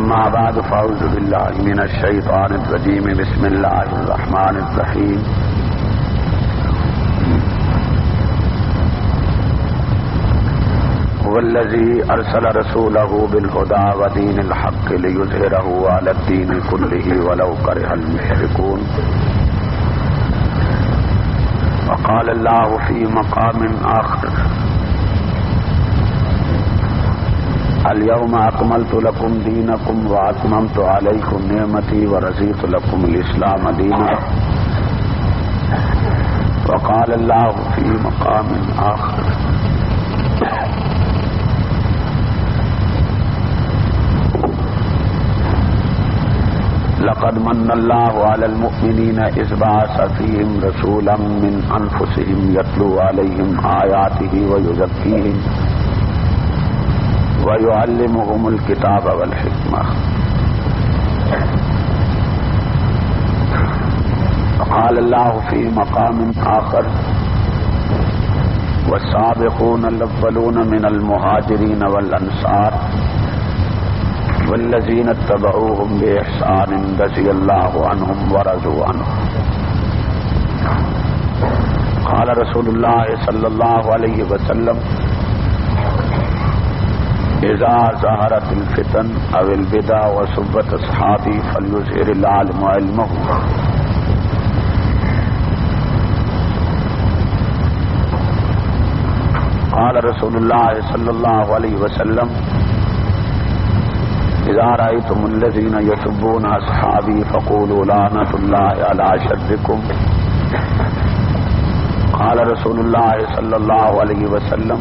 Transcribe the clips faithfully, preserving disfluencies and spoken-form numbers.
أما بعد فأعوذ بالله من الشيطان الرجيم بسم الله الرحمن الرحيم هو الذي أرسل رسوله بالهدى ودين الحق ليظهره على الدين كله ولو كره المشركون وقال الله في مقام آخر اليوم أكملت لكم دينكم وأتممت عليكم نعمتي ورضيت لكم الإسلام دينا وقال الله في مقام آخر لقد من الله على المؤمنين إذ بعث فيهم رسولا من أنفسهم يتلو عليهم آياته ويزكيهم ويعلمهم الكتاب والحكمة وقال الله في مقام آخر والسابقون الأولون من المهاجرين والأنصار والذين اتبعوهم بإحسان رضي الله عنهم ورضوا عنه قال رسول الله صلى الله عليه وسلم إذا ظهرت الفتن أو البدع وسبت أصحابي فليظهر العالم علمه قال رسول الله صلى الله عليه وسلم إذا رأيتم الذين يسبون أصحابي فقولوا لعنة الله على شركم قال رسول الله صلى الله عليه وسلم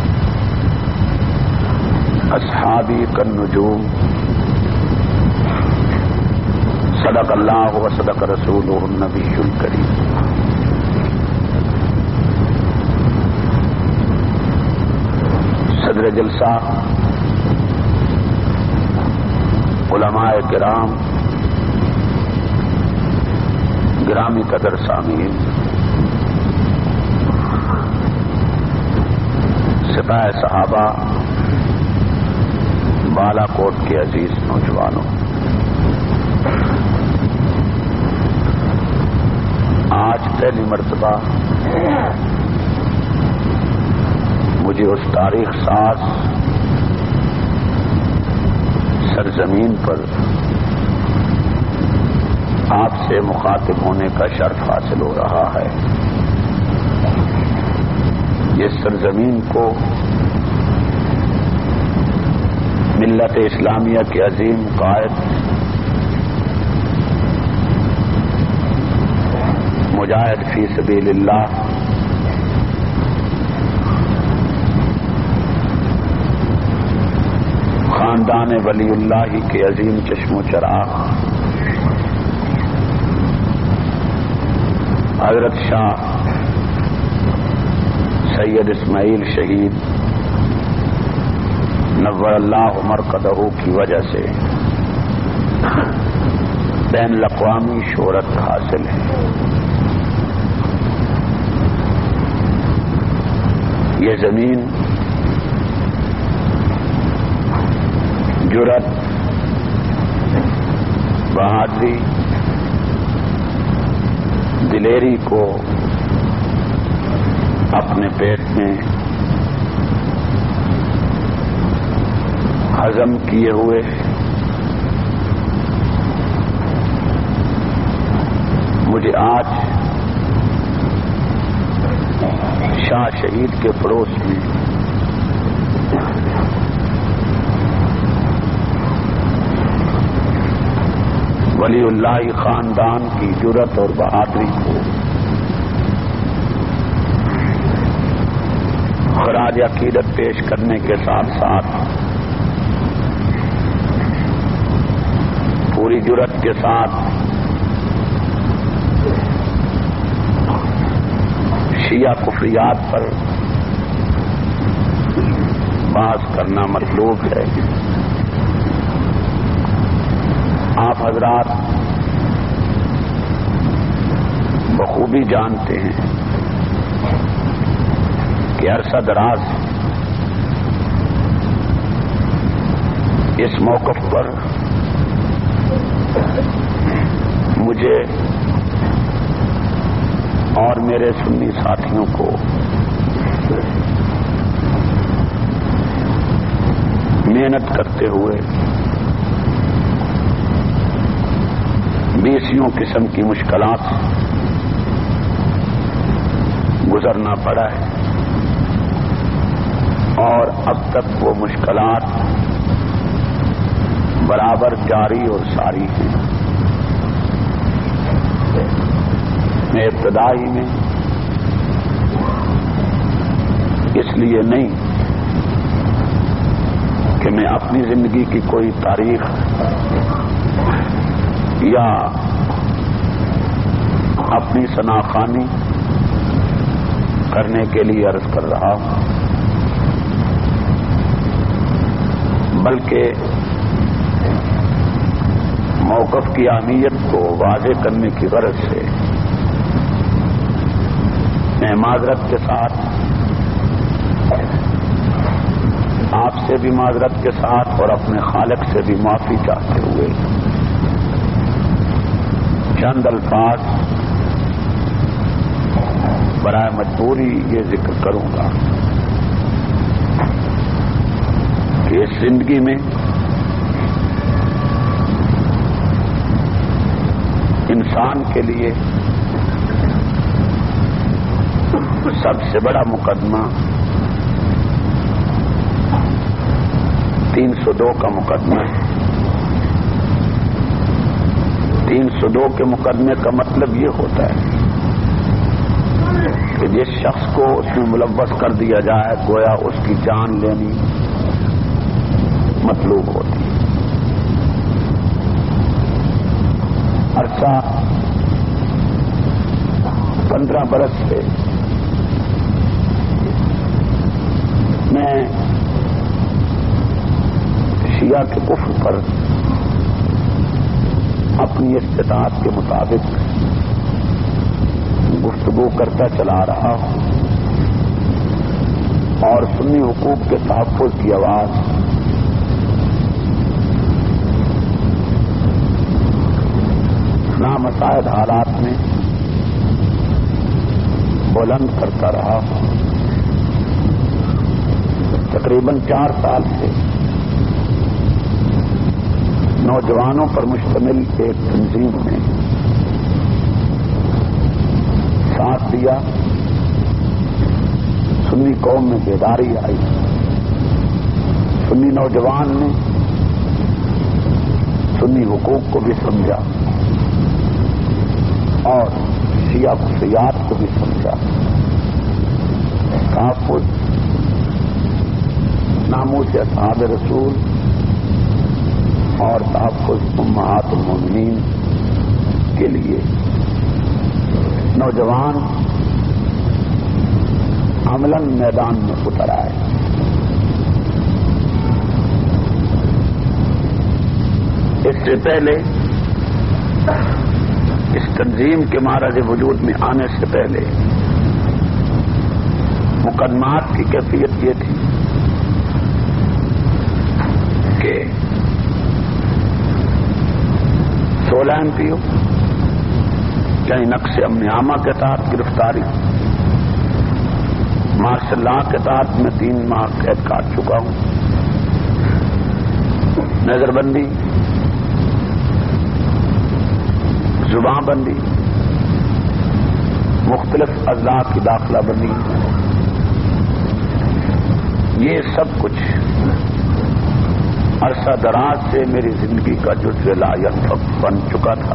اصحابی کالنجوم صدق اللہ و صدق رسولہ النبی الکریم. صدر جلسہ، علماء کرام، گرامی قدر سامعین، سپاہ صحابہ، بالا کوٹ کے عزیز نوجوانوں، آج پہلی مرتبہ مجھے اس تاریخ ساز سرزمین پر آپ سے مخاطب ہونے کا شرف حاصل ہو رہا ہے. یہ سرزمین کو ملت اسلامیہ کے عظیم قائد مجاہد فی سبیل اللہ خاندان ولی اللہ کے عظیم چشم و چراغ حضرت شاہ سید اسماعیل شہید نور اللہ مرقدہ کی وجہ سے بین الاقوامی شہرت حاصل ہے. یہ زمین جرأت، بہادری، دلیری کو اپنے پیٹ میں ہضم کیے ہوئے مجھے آج شاہ شہید کے پڑوس میں ولی اللہ خاندان کی جرأت اور بہادری کو خراج عقیدت پیش کرنے کے ساتھ ساتھ پوری جرأت کے ساتھ شیعہ کفریات پر بحث کرنا مطلوب ہے. آپ حضرات بخوبی جانتے ہیں کہ عرصہ دراز اس موقف پر مجھے اور میرے سنی ساتھیوں کو محنت کرتے ہوئے بیسیوں قسم کی مشکلات گزرنا پڑا ہے اور اب تک وہ مشکلات برابر جاری اور ساری ہیں. میں ابتدائی میں اس لیے نہیں کہ میں اپنی زندگی کی کوئی تاریخ یا اپنی ثناخوانی کرنے کے لیے عرض کر رہا ہوں، بلکہ موقف کی اہمیت کو واضح کرنے کی غرض سے میں معذرت کے ساتھ، آپ سے بھی معذرت کے ساتھ اور اپنے خالق سے بھی معافی چاہتے ہوئے چند الفاظ برائے مجبوری یہ ذکر کروں گا کہ اس زندگی میں انسان کے لیے سب سے بڑا مقدمہ تین سو دو کا مقدمہ ہے. تین سو دو کے مقدمے کا مطلب یہ ہوتا ہے کہ جس شخص کو اس میں ملوث کر دیا جائے گویا اس کی جان لینی مطلوب ہوتی ہے. عرصہ پندرہ برس سے میں شیعہ کے کفر پر اپنی استطاعت کے مطابق گفتگو کرتا چلا رہا ہوں اور سنی حقوق کے تحفظ کی آواز نامساعد حالات میں بلند کرتا رہا ہوں. تقریباً چار سال سے نوجوانوں پر مشتمل ایک تنظیم نے ساتھ دیا. سنی قوم میں بیداری آئی. سنی نوجوان نے سنی حقوق کو بھی سمجھا اور شیعہ کفریات کو بھی سمجھا. تحفظ ناموس اصحاب رسول اور تحفظ امہات المومنین کے لیے نوجوان عملاً میدان میں اتر آئے. اس سے پہلے اس تنظیم کے معرض وجود میں آنے سے پہلے مقدمات کی کیفیت یہ تھی کہ سولہ ایم پی او یعنی نقش امن عامہ کے تحت گرفتاری، مارشل لا کے تحت میں تین ماہ قید کاٹ چکا ہوں، نظر بندی، زبان بندی، مختلف اضلاع کی داخلہ بندی، یہ سب کچھ عرصہ دراز سے میری زندگی کا جزو لا ینفک بن چکا تھا.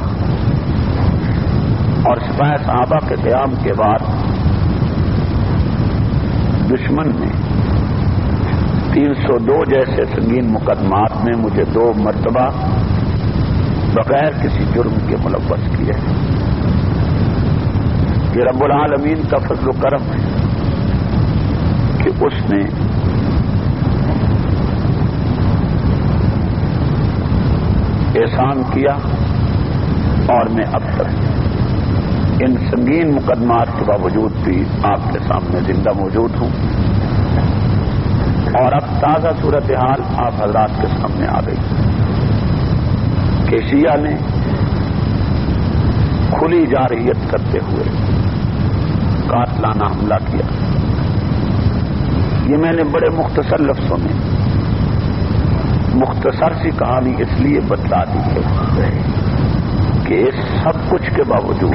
اور سپاہ صحابہ کے قیام کے بعد دشمن نے تین سو دو جیسے سنگین مقدمات میں مجھے دو مرتبہ بغیر کسی جرم کے ملوث کیے. یہ رب العالمین کا فضل و کرم ہے کہ اس نے احسان کیا اور میں اب تک ان سنگین مقدمات کے باوجود بھی آپ کے سامنے زندہ موجود ہوں اور اب تازہ صورتحال آپ حضرات کے سامنے آ گئی کہ شیعہ نے کھلی جارحیت کرتے ہوئے قاتلانہ حملہ کیا. یہ میں نے بڑے مختصر لفظوں میں مختصر سی کہانی اس لیے بتلا دی ہے کہ اس سب کچھ کے باوجود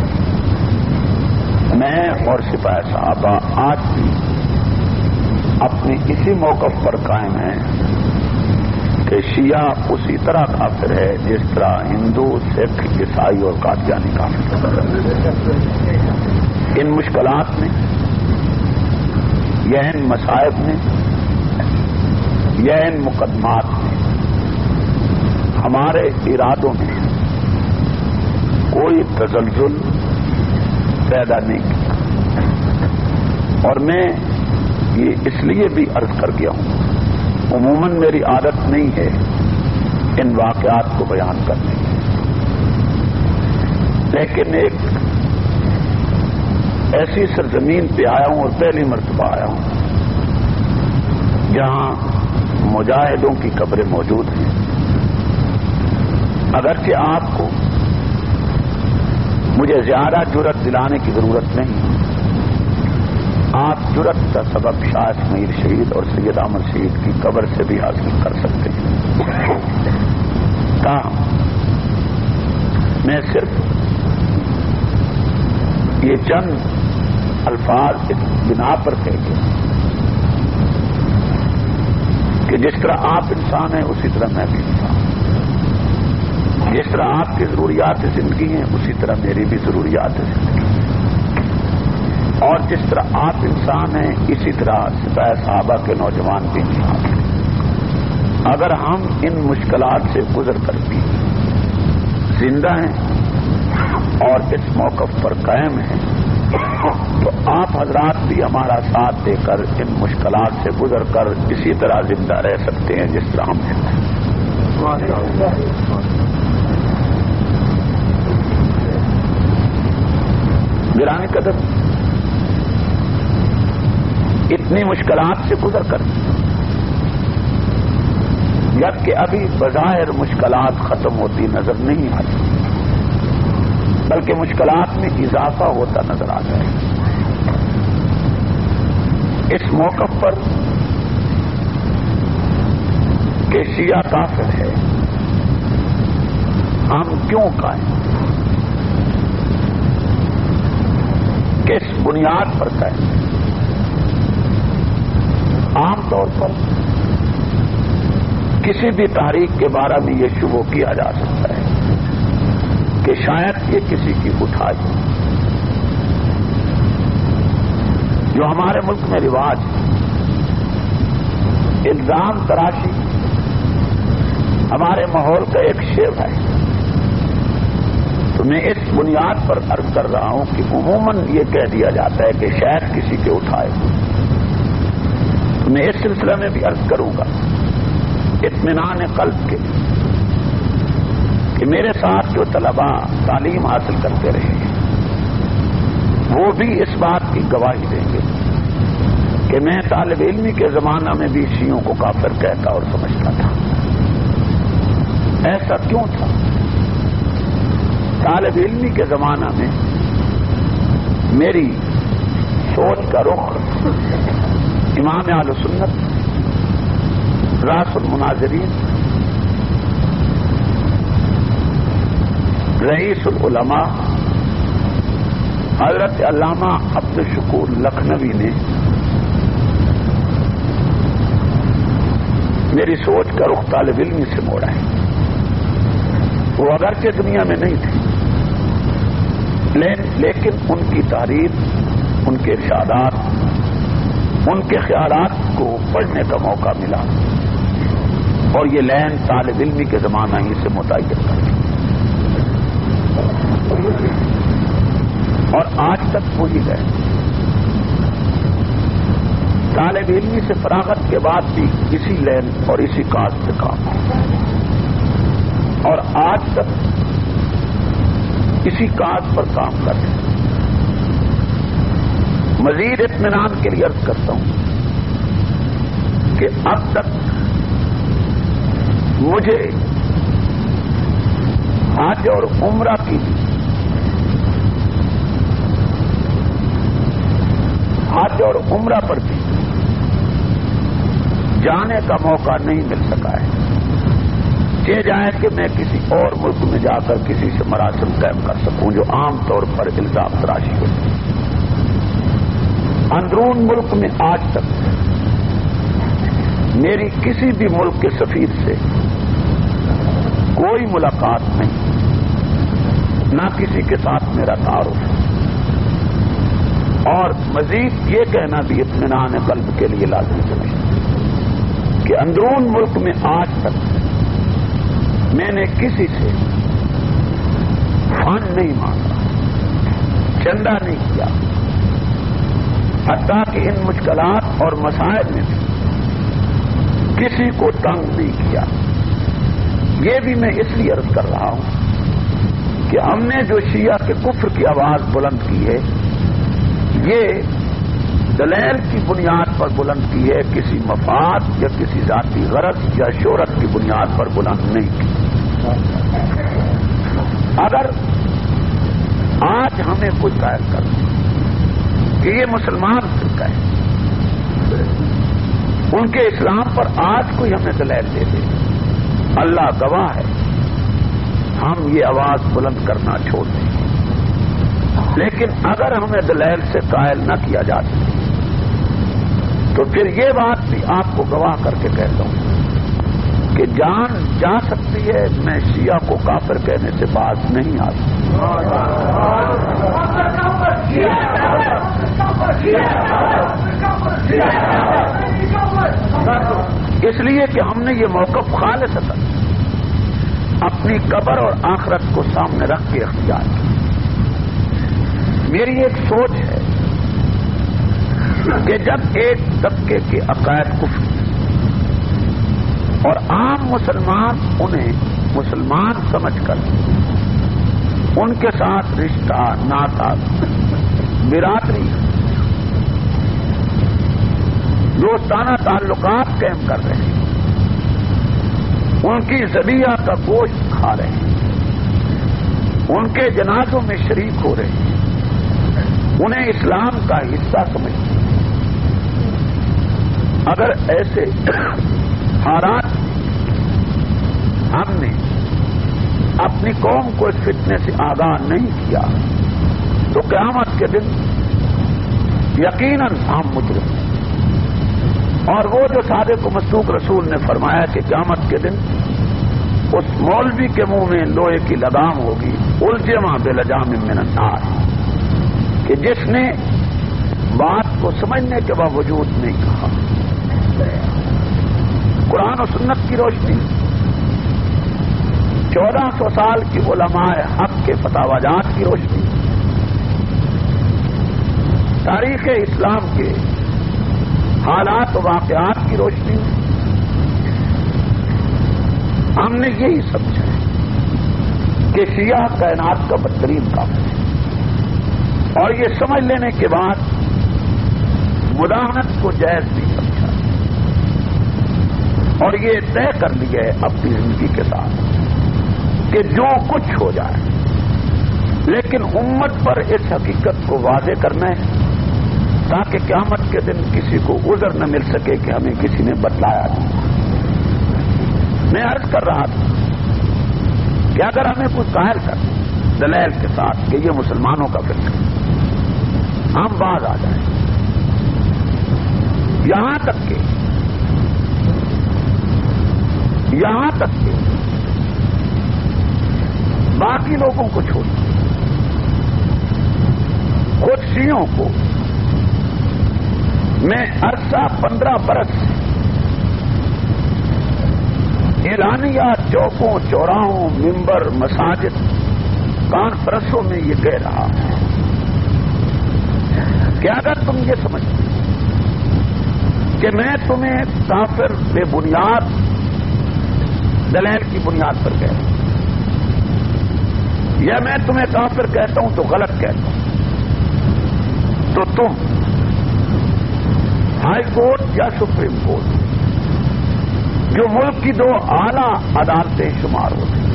میں اور سپاہ صحابہ آج بھی اپنی اسی موقف پر قائم ہیں کہ شیعہ اسی طرح کافر ہے جس طرح ہندو، سکھ، عیسائی اور قادیانی کافر. ان مشکلات میں یا ان مصائب میں یا ان مقدمات میں ہمارے ارادوں میں کوئی تزلزل پیدا نہیں کیا. اور میں یہ اس لیے بھی عرض کر گیا ہوں، عموماً میری عادت نہیں ہے ان واقعات کو بیان کرنے کی، لیکن ایک ایسی سرزمین پہ آیا ہوں اور پہلی مرتبہ آیا ہوں جہاں مجاہدوں کی قبریں موجود ہیں. اگرچہ آپ کو مجھے زیادہ جرأت دلانے کی ضرورت نہیں، آپ جرأت کا سبب شاہ اسماعیل شہید اور سید احمد شہید کی قبر سے بھی حاصل کر سکتے ہیں. تاہم میں صرف یہ چند الفاظ اس بنا پر کہتے ہیں کہ جس طرح آپ انسان ہیں اسی طرح میں بھی انسان ہوں، جس طرح آپ کی ضروریات زندگی ہیں اسی طرح میری بھی ضروریات زندگی ہیں، اور جس طرح آپ انسان ہیں اسی طرح سپاہ صحابہ کے نوجوان بھی انسان ہیں. اگر ہم ان مشکلات سے گزر کر بھی زندہ ہیں اور اس موقف پر قائم ہیں تو آپ حضرات بھی ہمارا ساتھ دے کر ان مشکلات سے گزر کر اسی طرح زندہ رہ سکتے ہیں جس طرح ہم زندہ ہیں. گرامی قدر، اتنی مشکلات سے گزر کر جبکہ ابھی بظاہر مشکلات ختم ہوتی نظر نہیں آتی بلکہ مشکلات میں اضافہ ہوتا نظر آتا ہے. اس موقف پر کہ شیعہ کافر ہے ہم کیوں قائم، کس بنیاد پر قائم؟ عام طور پر کسی بھی تحریک کے بارے میں یہ شبہ کیا جا سکتا ہے کہ شاید یہ کسی کی اٹھائی، جو ہمارے ملک میں رواج الزام تراشی ہمارے ماحول کا ایک شیب ہے. تو میں اس بنیاد پر عرض کر رہا ہوں کہ عموماً یہ کہہ دیا جاتا ہے کہ شاید کسی کے اٹھائے. تو میں اس سلسلے میں بھی عرض کروں گا اطمینان قلب کے کہ میرے ساتھ جو طلباء تعلیم حاصل کرتے رہے ہیں وہ بھی اس بات کی گواہی دیں گے کہ میں طالب علمی کے زمانہ میں بھی شیعوں کو کافر کہتا اور سمجھتا تھا. ایسا کیوں تھا؟ طالب علمی کے زمانہ میں میری سوچ کا رخ امام اہل سنت، راس المناظرین، رئیس العلماء حضرت علامہ عبد الشکور لکھنوی نے میری سوچ کا رخ طالب علمی سے موڑا ہے. وہ اگرچہ دنیا میں نہیں تھے لیکن ان کی تعریف، ان کے ارشادات، ان کے خیالات کو پڑھنے کا موقع ملا اور یہ لین طالب علمی کے زمانہ ہی سے متعین کر دی اور آج تک وہی ہے. طالب علمی سے فراغت کے بعد بھی اسی لین اور اسی کاج سے کام اور آج تک اسی کاج پر کام کر رہے ہیں. مزید اطمینان کے لیے عرض کرتا ہوں کہ اب تک مجھے حج اور عمرہ کی اور عمرہ پر بھی جانے کا موقع نہیں مل سکا ہے. یہ جائے کہ میں کسی اور ملک میں جا کر کسی سے مراسم قائم کر سکوں جو عام طور پر الزام تراشی ہوتی ہے. اندرون ملک میں آج تک میری کسی بھی ملک کے سفیر سے کوئی ملاقات نہیں، نہ کسی کے ساتھ میرا تعارف. اور مزید یہ کہنا بھی اطمینان قلب کے لیے لازمی سمجھتا کہ اندرون ملک میں آج تک میں نے کسی سے فنڈ نہیں مانگا، چندہ نہیں کیا، حتیٰ کہ ان مشکلات اور مسائل میں بھی کسی کو تنگ نہیں کیا. یہ بھی میں اس لیے عرض کر رہا ہوں کہ ہم نے جو شیعہ کے کفر کی آواز بلند کی ہے یہ دلیل کی بنیاد پر بلند کی ہے، کسی مفاد یا کسی ذاتی غرض یا شہرت کی بنیاد پر بلند نہیں کی. اگر آج ہمیں کوئی قائل کر کہ یہ مسلمان فرقہ ہے، ان کے اسلام پر آج کوئی ہمیں دلیل دے دے، اللہ گواہ ہے ہم یہ آواز بلند کرنا چھوڑ دیں. لیکن اگر ہمیں دلیل سے قائل نہ کیا جا سکے تو پھر یہ بات بھی آپ کو گواہ کر کے کہتا ہوں کہ جان جا سکتی ہے، میں شیعہ کو کافر کہنے سے باز نہیں آ سکتا. اس لیے کہ ہم نے یہ موقف خالصتاً اپنی قبر اور آخرت کو سامنے رکھ کے اختیار کیا. میری ایک سوچ ہے کہ جب ایک طبقے کے عقائد کفر اور عام مسلمان انہیں مسلمان سمجھ کر ان کے ساتھ رشتہ ناتا برادری دوستانہ تعلقات قائم کر رہے ہیں، ان کی ذبیحہ کا گوشت کھا رہے ہیں، ان کے جنازوں میں شریک ہو رہے ہیں، انہیں اسلام کا حصہ سمجھتے ہیں. اگر ایسے حالات ہم نے اپنی قوم کو اس فتنے سے آگاہ نہیں کیا تو قیامت کے دن یقیناً ہم مجرم ہیں. اور وہ جو صادق و مصدوق رسول نے فرمایا کہ قیامت کے دن اس مولوی کے منہ میں لوہے کی لگام ہوگی، الجما بلجام من النار، کہ جس نے بات کو سمجھنے کے باوجود نہیں کہا. قرآن و سنت کی روشنی چودہ سو سال کی علماء حق کے فتاوی جات کی روشنی، تاریخ اسلام کے حالات و واقعات کی روشنی ہم نے یہی سمجھا کہ شیعہ کائنات کا بدترین کام ہے. اور یہ سمجھ لینے کے بعد مداحنت کو جائز نہیں سمجھا اور یہ طے کر لیا ہے اپنی زندگی کے ساتھ کہ جو کچھ ہو جائے لیکن امت پر اس حقیقت کو واضح کرنا ہے تاکہ قیامت کے دن کسی کو عذر نہ مل سکے کہ ہمیں کسی نے بتلایا نہیں. میں عرض کر رہا تھا کہ اگر ہمیں کچھ قائل کر دلیل کے ساتھ کہ یہ مسلمانوں کا فرقہ ہے ہم باز آ جائیں، یہاں تک کہ یہاں تک کہ باقی لوگوں کو چھوڑ خود شیعوں کو میں عرصہ پندرہ برس اعلانیہ چوکوں چوراہوں ممبر مساجد کانفرنسوں میں یہ کہہ رہا ہے کہ اگر تم یہ سمجھتے کہ میں تمہیں کافر بے بنیاد دلیل کی بنیاد پر کہہ رہا ہوں یا میں تمہیں کافر کہتا ہوں تو غلط کہتا ہوں تو تم ہائی کورٹ یا سپریم کورٹ جو ملک کی دو اعلی عدالتیں شمار ہوتی ہیں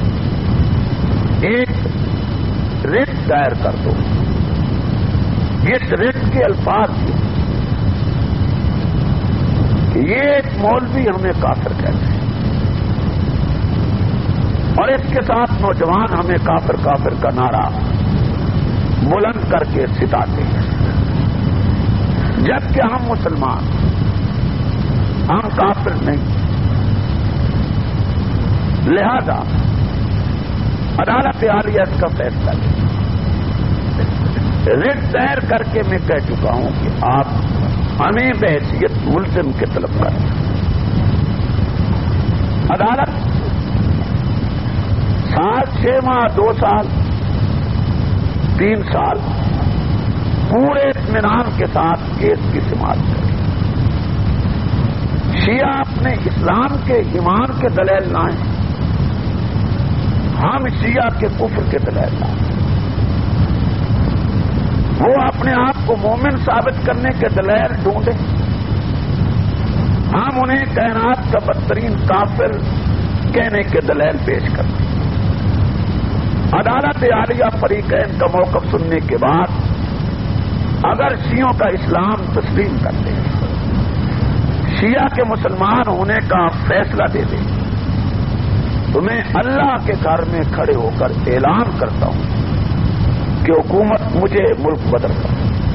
ایک ریٹ دائر کر دو. اس ریٹ کے الفاظ کہ یہ ایک مولوی ہمیں کافر کہتے ہیں اور اس کے ساتھ نوجوان ہمیں کافر کافر کا نعرہ بلند کر کے ستاتے ہیں، جبکہ ہم مسلمان، ہم کافر نہیں۔ لہذا عدالت عالیہ اس کا فیصلہ لے۔ رٹ دائر کر کے میں کہہ چکا ہوں کہ آپ ہمیں بحیثیت ملزم کے طلب کریں۔ عدالت سال، چھ ماہ، دو سال، تین سال پورے اطمینان کے ساتھ کیس کی سماعت کرے۔ شیعہ اپنے اسلام کے ایمان کے دلائل لائیں، ہم شیعہ کے کفر کے دلائل لائیں۔ وہ اپنے آپ کو مومن ثابت کرنے کے دلائل ڈھونڈیں، ہم انہیں کائنات کا بدترین کافر کہنے کے دلائل پیش کریں۔ عدالت عالیہ فریقین کا موقف سننے کے بعد اگر شیعوں کا اسلام تسلیم کرتے ہیں، شیعہ کے مسلمان ہونے کا فیصلہ دے دیں، تو میں اللہ کے گھر میں کھڑے ہو کر اعلان کرتا ہوں کہ حکومت مجھے ملک بدل کر،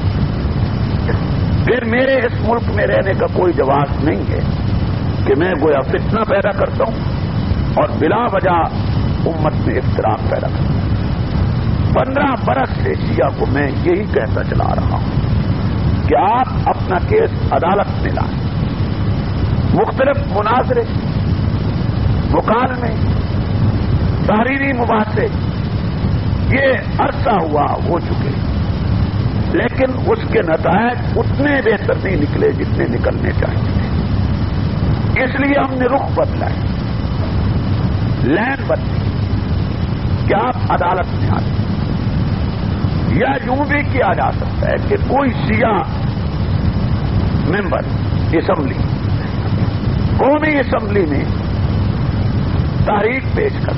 پھر میرے اس ملک میں رہنے کا کوئی جواز نہیں ہے کہ میں گویا فتنہ پیدا کرتا ہوں اور بلا وجہ امت میں اختلاف پیدا کرتا ہوں۔ پندرہ برس سے شیعہ کو میں یہی کہتا چلا رہا ہوں کہ آپ اپنا کیس عدالت میں لائیں، مختلف مناظرے، مکالمے، تحریری مباحثے یہ عرصہ ہوا ہو چکے، لیکن اس کے نتائج اتنے بہتر نہیں نکلے جتنے نکلنے چاہیے۔ اس لیے ہم نے رخ بدلا ہے، لین بدلی کہ آپ عدالت میں آ جائیں، یا یوں بھی کیا جا سکتا ہے کہ کوئی شیعہ ممبر اسمبلی، قومی اسمبلی میں تحریک پیش کر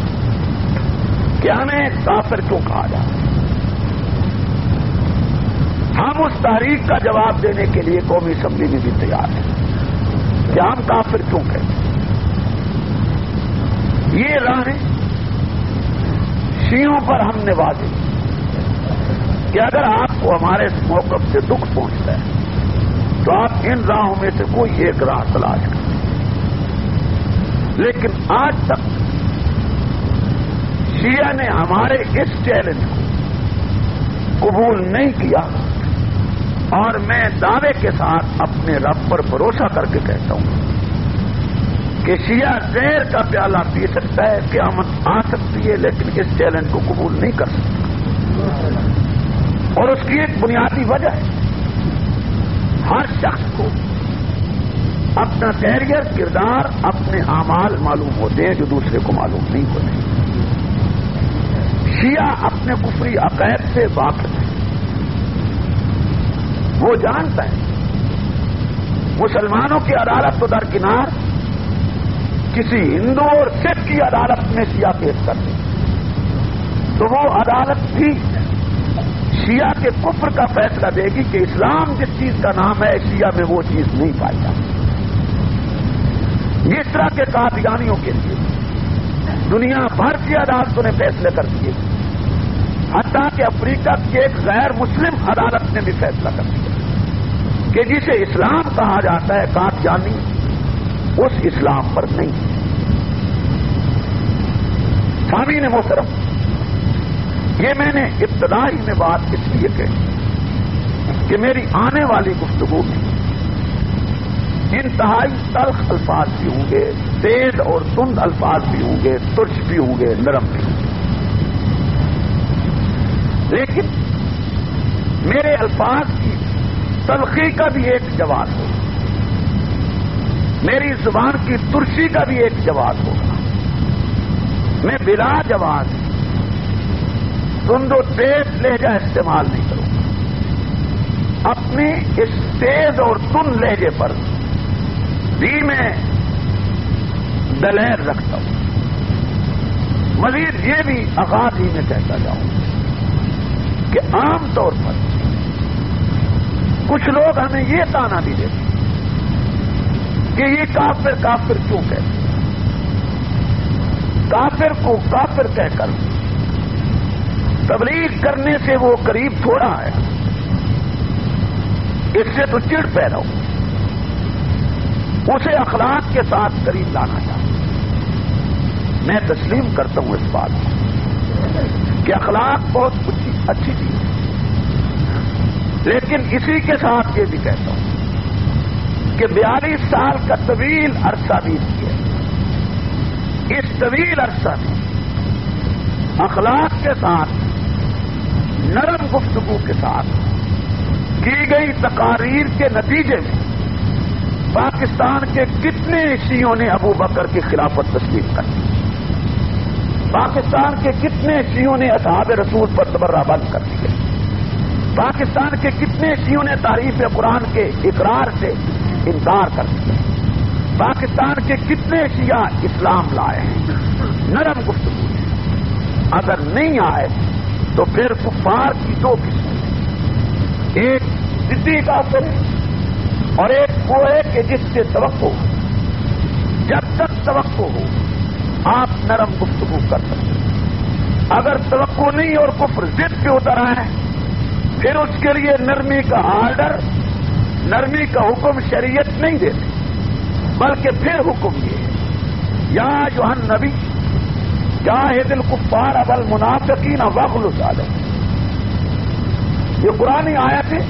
کہ ہمیں کافر کیوں کہا جاتا ہے۔ ہم اس تحریک کا جواب دینے کے لیے قومی اسمبلی میں بھی تیار ہیں کہ ہم کافر کیوں کہتے ہیں۔ یہ راہیں شیعوں پر ہم نے واضح کہ اگر آپ کو ہمارے اس موقف سے دکھ پہنچتا ہے تو آپ ان راہوں میں سے کوئی ایک راہ تلاش کریں، لیکن آج تک شیعہ نے ہمارے اس چیلنج کو قبول نہیں کیا، اور میں دعوے کے ساتھ اپنے رب پر بھروسہ کر کے کہتا ہوں کہ شیعہ زہر کا پیالہ پی سکتا ہے، قیامت آ سکتی ہے، لیکن اس چیلنج کو قبول نہیں کر سکتا، اور اس کی ایک بنیادی وجہ ہے ہر شخص کو اپنا کیریئر، کردار، اپنے اعمال معلوم ہوتے ہیں جو دوسرے کو معلوم نہیں ہوتے۔ شیعہ اپنے کفری عقائد سے واقف ہے، وہ جانتا ہے مسلمانوں کی عدالت تو درکنار، کسی ہندو اور سکھ کی عدالت میں شیعہ پیش کرتے تو وہ عدالت بھی شیعہ کے کفر کا فیصلہ دے گی کہ اسلام جس چیز کا نام ہے شیعہ میں وہ چیز نہیں پائی جاتی۔ اس طرح کے قادیانیوں کے لیے دنیا بھر کی عدالتوں نے فیصلے کر دیے، حتیٰ کہ افریقہ کی ایک غیر مسلم عدالت نے بھی فیصلہ کر دیا کہ جسے اسلام کہا جاتا ہے قادیانی اس اسلام پر نہیں۔ سامعین محترم، یہ میں نے ابتدائی میں بات اس لیے کہی کہ میری آنے والی گفتگو میں انتہائی تلخ الفاظ بھی ہوں گے، تیز اور تند الفاظ بھی ہوں گے، ترش بھی ہوں گے، نرم بھی ہوں گے، لیکن میرے الفاظ کی تلخی کا بھی ایک جواب ہوگا، میری زبان کی ترشی کا بھی ایک جواب ہوگا۔ میں بلا جواز تند و تیز لہجہ استعمال نہیں کروں گا، اپنی اس تیز اور تند لہجے پر بھی میں دلیر رکھتا ہوں۔ مزید یہ بھی آغاز ہی میں کہتا جاؤں کہ عام طور پر کچھ لوگ ہمیں یہ تانا بھی دیتے کہ یہ کافر کافر کیوں کہتے؟ کافر کو کافر کہہ کر تبلیغ کرنے سے وہ قریب تھوڑا ہے، اس سے تو چڑ پیدا ہو، اسے اخلاق کے ساتھ قریب لانا چاہیے۔ میں تسلیم کرتا ہوں اس بات کو کہ اخلاق بہت اچھی چیز ہے، لیکن اسی کے ساتھ یہ بھی کہتا ہوں کہ بیالیس سال کا طویل عرصہ بیت گیا، اس طویل عرصہ میں اخلاق کے ساتھ، نرم گفتگو کے ساتھ کی گئی تقاریر کے نتیجے میں پاکستان کے کتنے شیعوں نے ابو بکر کی خلافت تسلیم کر دی، پاکستان کے کتنے شیعوں نے اصحاب رسول پر تبرہ بند کر دیے، پاکستان کے کتنے شیعوں نے تعریف قرآن کے اقرار سے انکار کر دیا، پاکستان کے کتنے شیعہ اسلام لائے ہیں نرم گفتگو میں۔ اگر نہیں آئے تو پھر کفار کی دو قسمیں، ایک ضدی کافر ہے اور ایک وہ ہے کہ جس سے توقع ہو، جب تک توقع ہو آپ نرم گفتگو کر سکتے ہیں، اگر توقع نہیں اور کفر ضد پہ اتر آئے پھر اس کے لیے نرمی کا آرڈر، نرمی کا حکم شریعت نہیں دیتے، بلکہ پھر حکم یہ ہے یا یوحن نبی جاہد الکفار والمنافقین واغلظ علیہم۔ یہ قرآن آیت ہے،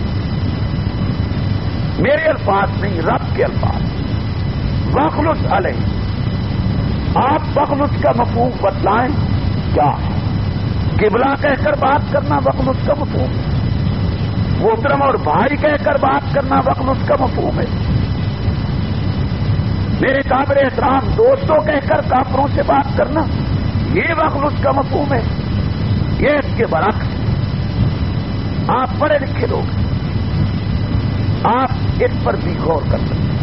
میرے الفاظ نہیں، رب کے الفاظ۔ واغلظ علیہم، آپ واغلظ کا مفہوم بتلائیں کیا ہے؟ قبلہ کہہ کر بات کرنا واغلظ کا مفہوم ہے، محترم اور بھائی کہہ کر بات کرنا واغلظ کا مفہوم ہے، میرے قابل احترام دوستوں کہہ کر کافروں سے بات کرنا یہ واغلظ کا مفہوم ہے۔ یہ اس کے برعکس، آپ پڑھے لکھے لوگ، آپ اس پر بھی غور کر سکتے ہیں۔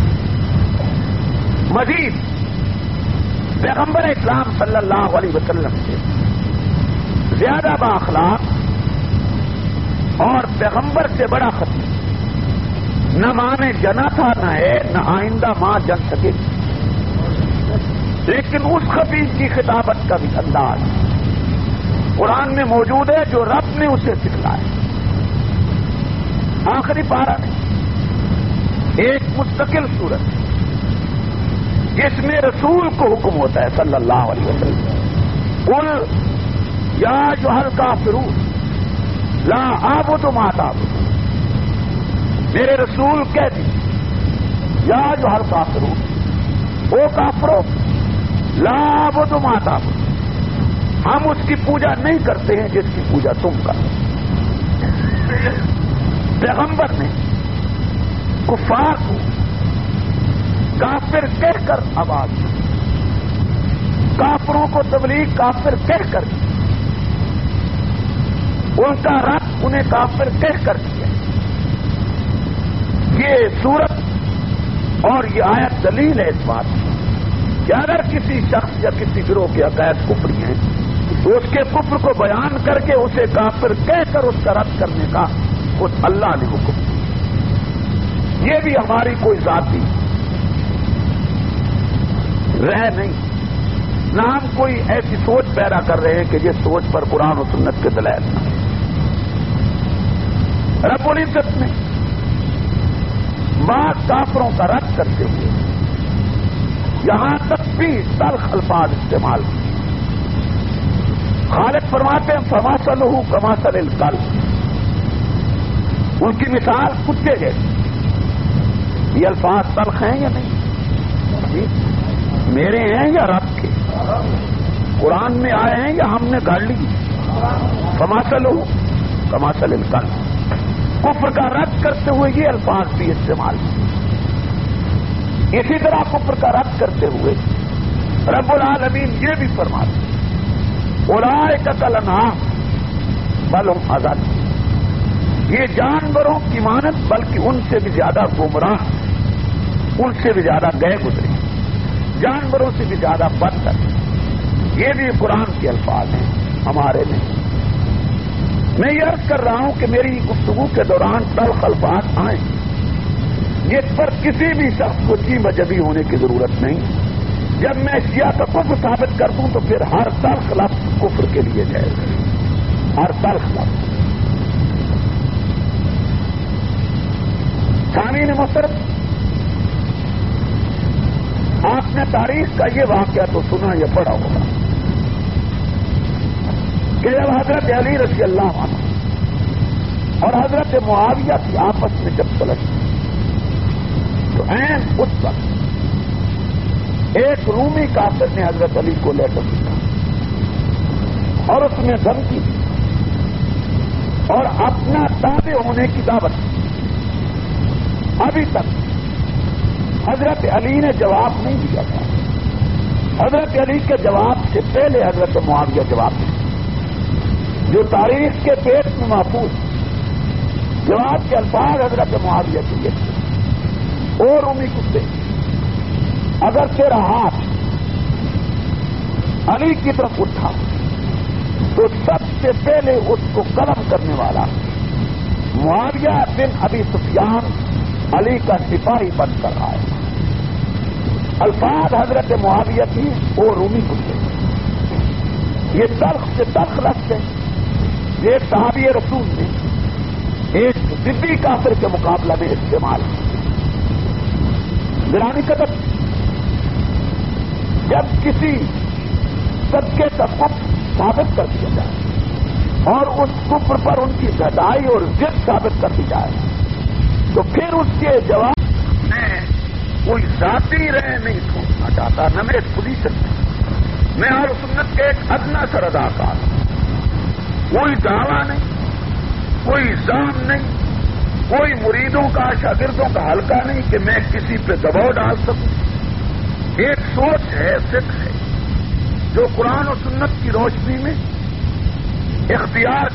مزید پیغمبر اسلام صلی اللہ علیہ وسلم سے زیادہ بااخلاق اور پیغمبر سے بڑا خطیب نہ ماں نے جنا تھا، نہ ہے، نہ آئندہ ماں جن سکے، لیکن اس خطیب کی خطابت کا بھی انداز قرآن میں موجود ہے جو رب نے اسے سکھلایا۔ آخری پارہ میں ایک مستقل صورت جس میں رسول کو حکم ہوتا ہے صلی اللہ علیہ وسلم، قل یا ایھا الکافرون لا اعبد ما تعبدون، میرے رسول کہہ دیجیے یا ایھا الکافرون، او کافرو، لا اعبد ما تعبدون، ہم اس کی پوجا نہیں کرتے ہیں جس کی پوجا تم کرتے۔ پیغمبر نے کفار کو کافر کہہ کر آواز دی، کافروں کو تبلیغ کافر کہہ کر دی، ان کا رب انہیں کافر کہہ کر دیا۔ یہ صورت اور یہ آیت دلیل ہے اس بات کی کہ اگر کسی شخص یا کسی گروہ کے عقائد کفری ہیں تو اس کے کفر کو بیان کر کے اسے کافر کہہ کر اس کا رد کرنے کا خود اللہ نے حکم دیا۔ یہ بھی ہماری کوئی ذاتی رہ نہیں، نہ ہم کوئی ایسی سوچ پیدا کر رہے ہیں کہ جس سوچ پر قرآن و سنت کے دلائل نہ۔ رب العزت نے بعض کافروں کا رد کرتے ہوئے یہاں تک بھی تلخ الفاظ استعمال کیے۔ خالق فرماتے ہیں فمثلہ کمثل الکلب، ان کی مثال کتے جیسی۔ یہ الفاظ تلخ ہیں یا نہیں؟ جی میرے ہیں یا رب کے؟ قرآن میں آئے ہیں یا ہم نے گاڑ لی؟ فمثلہ کمثل الکلب، کفر کا رد کرتے ہوئے یہ الفاظ بھی استعمال کیے۔ اسی طرح کفر کا رد کرتے ہوئے رب العالمین یہ بھی فرماتے اولئک کالانعام بل ھم اضل، یہ جانوروں کی مانند بلکہ ان سے بھی زیادہ گمراہ، ان سے بھی زیادہ گئے گزرے، جانوروں سے بھی زیادہ بدتر۔ یہ بھی قرآن کے الفاظ ہیں، ہمارے نہیں۔ میں یہ عرض کر رہا ہوں کہ میری گفتگو کے دوران تلخ الفاظ آئیں، جس پر کسی بھی شخص کو چی مجبی ہونے کی ضرورت نہیں. جب میں شیعہ کا کفر ثابت کر دوں تو پھر ہر سال خلاف کفر کے لیے جائے گا. ہر سال خلاف. سامعین محترم، آپ نے تاریخ کا یہ واقعہ تو سنا یا پڑھا ہوگا کہ جب حضرت علی رضی اللہ عنہ اور حضرت معاویہ کی آپس میں جب سلجھ تو عین اس وقت ایک رومی کافر نے حضرت علی کو لے کر دیا اور اس میں دھمکی دی اور اپنا تابع ہونے کی دعوت دی. ابھی تک حضرت علی نے جواب نہیں دیا تھا. حضرت علی کے جواب سے پہلے حضرت معاویہ جواب دیا جو تاریخ کے پیٹ میں محفوظ. جواب کے الفاظ حضرت معاویہ کے لیے تھے، اور رومی کتے اگر تیرا ہاتھ علی کی طرف اٹھا تو سب سے پہلے اس کو قلم کرنے والا معاویہ بن ابی سفیان علی کا سپاہی بن کر رہا ہے. الفاظ حضرت معاویہ کی اور رومی کتے. یہ تلخ سے تلخ لفظ ہے. ایک صحابی رسول نے ایک ضدی کافر کے مقابلہ میں استعمال کیا. گرامی قدر، جب کسی صدقے کا کفر ثابت کر دیا جائے اور اس کفر پر ان کی گدائی اور ضد ثابت کر دی جائے تو پھر اس کے جواب میں کوئی ذاتی رائے نہیں سوچنا چاہتا، نہ میں پوزیشن میں میں اور سنت کے ایک ادنا سر اداکار. کوئی دعویٰ نہیں، کوئی الزام نہیں، کوئی مریدوں کا شاگردوں کا حلقہ نہیں کہ میں کسی پہ دباؤ ڈال سکوں. ایک سوچ ہے، فکر ہے جو قرآن و سنت کی روشنی میں اختیار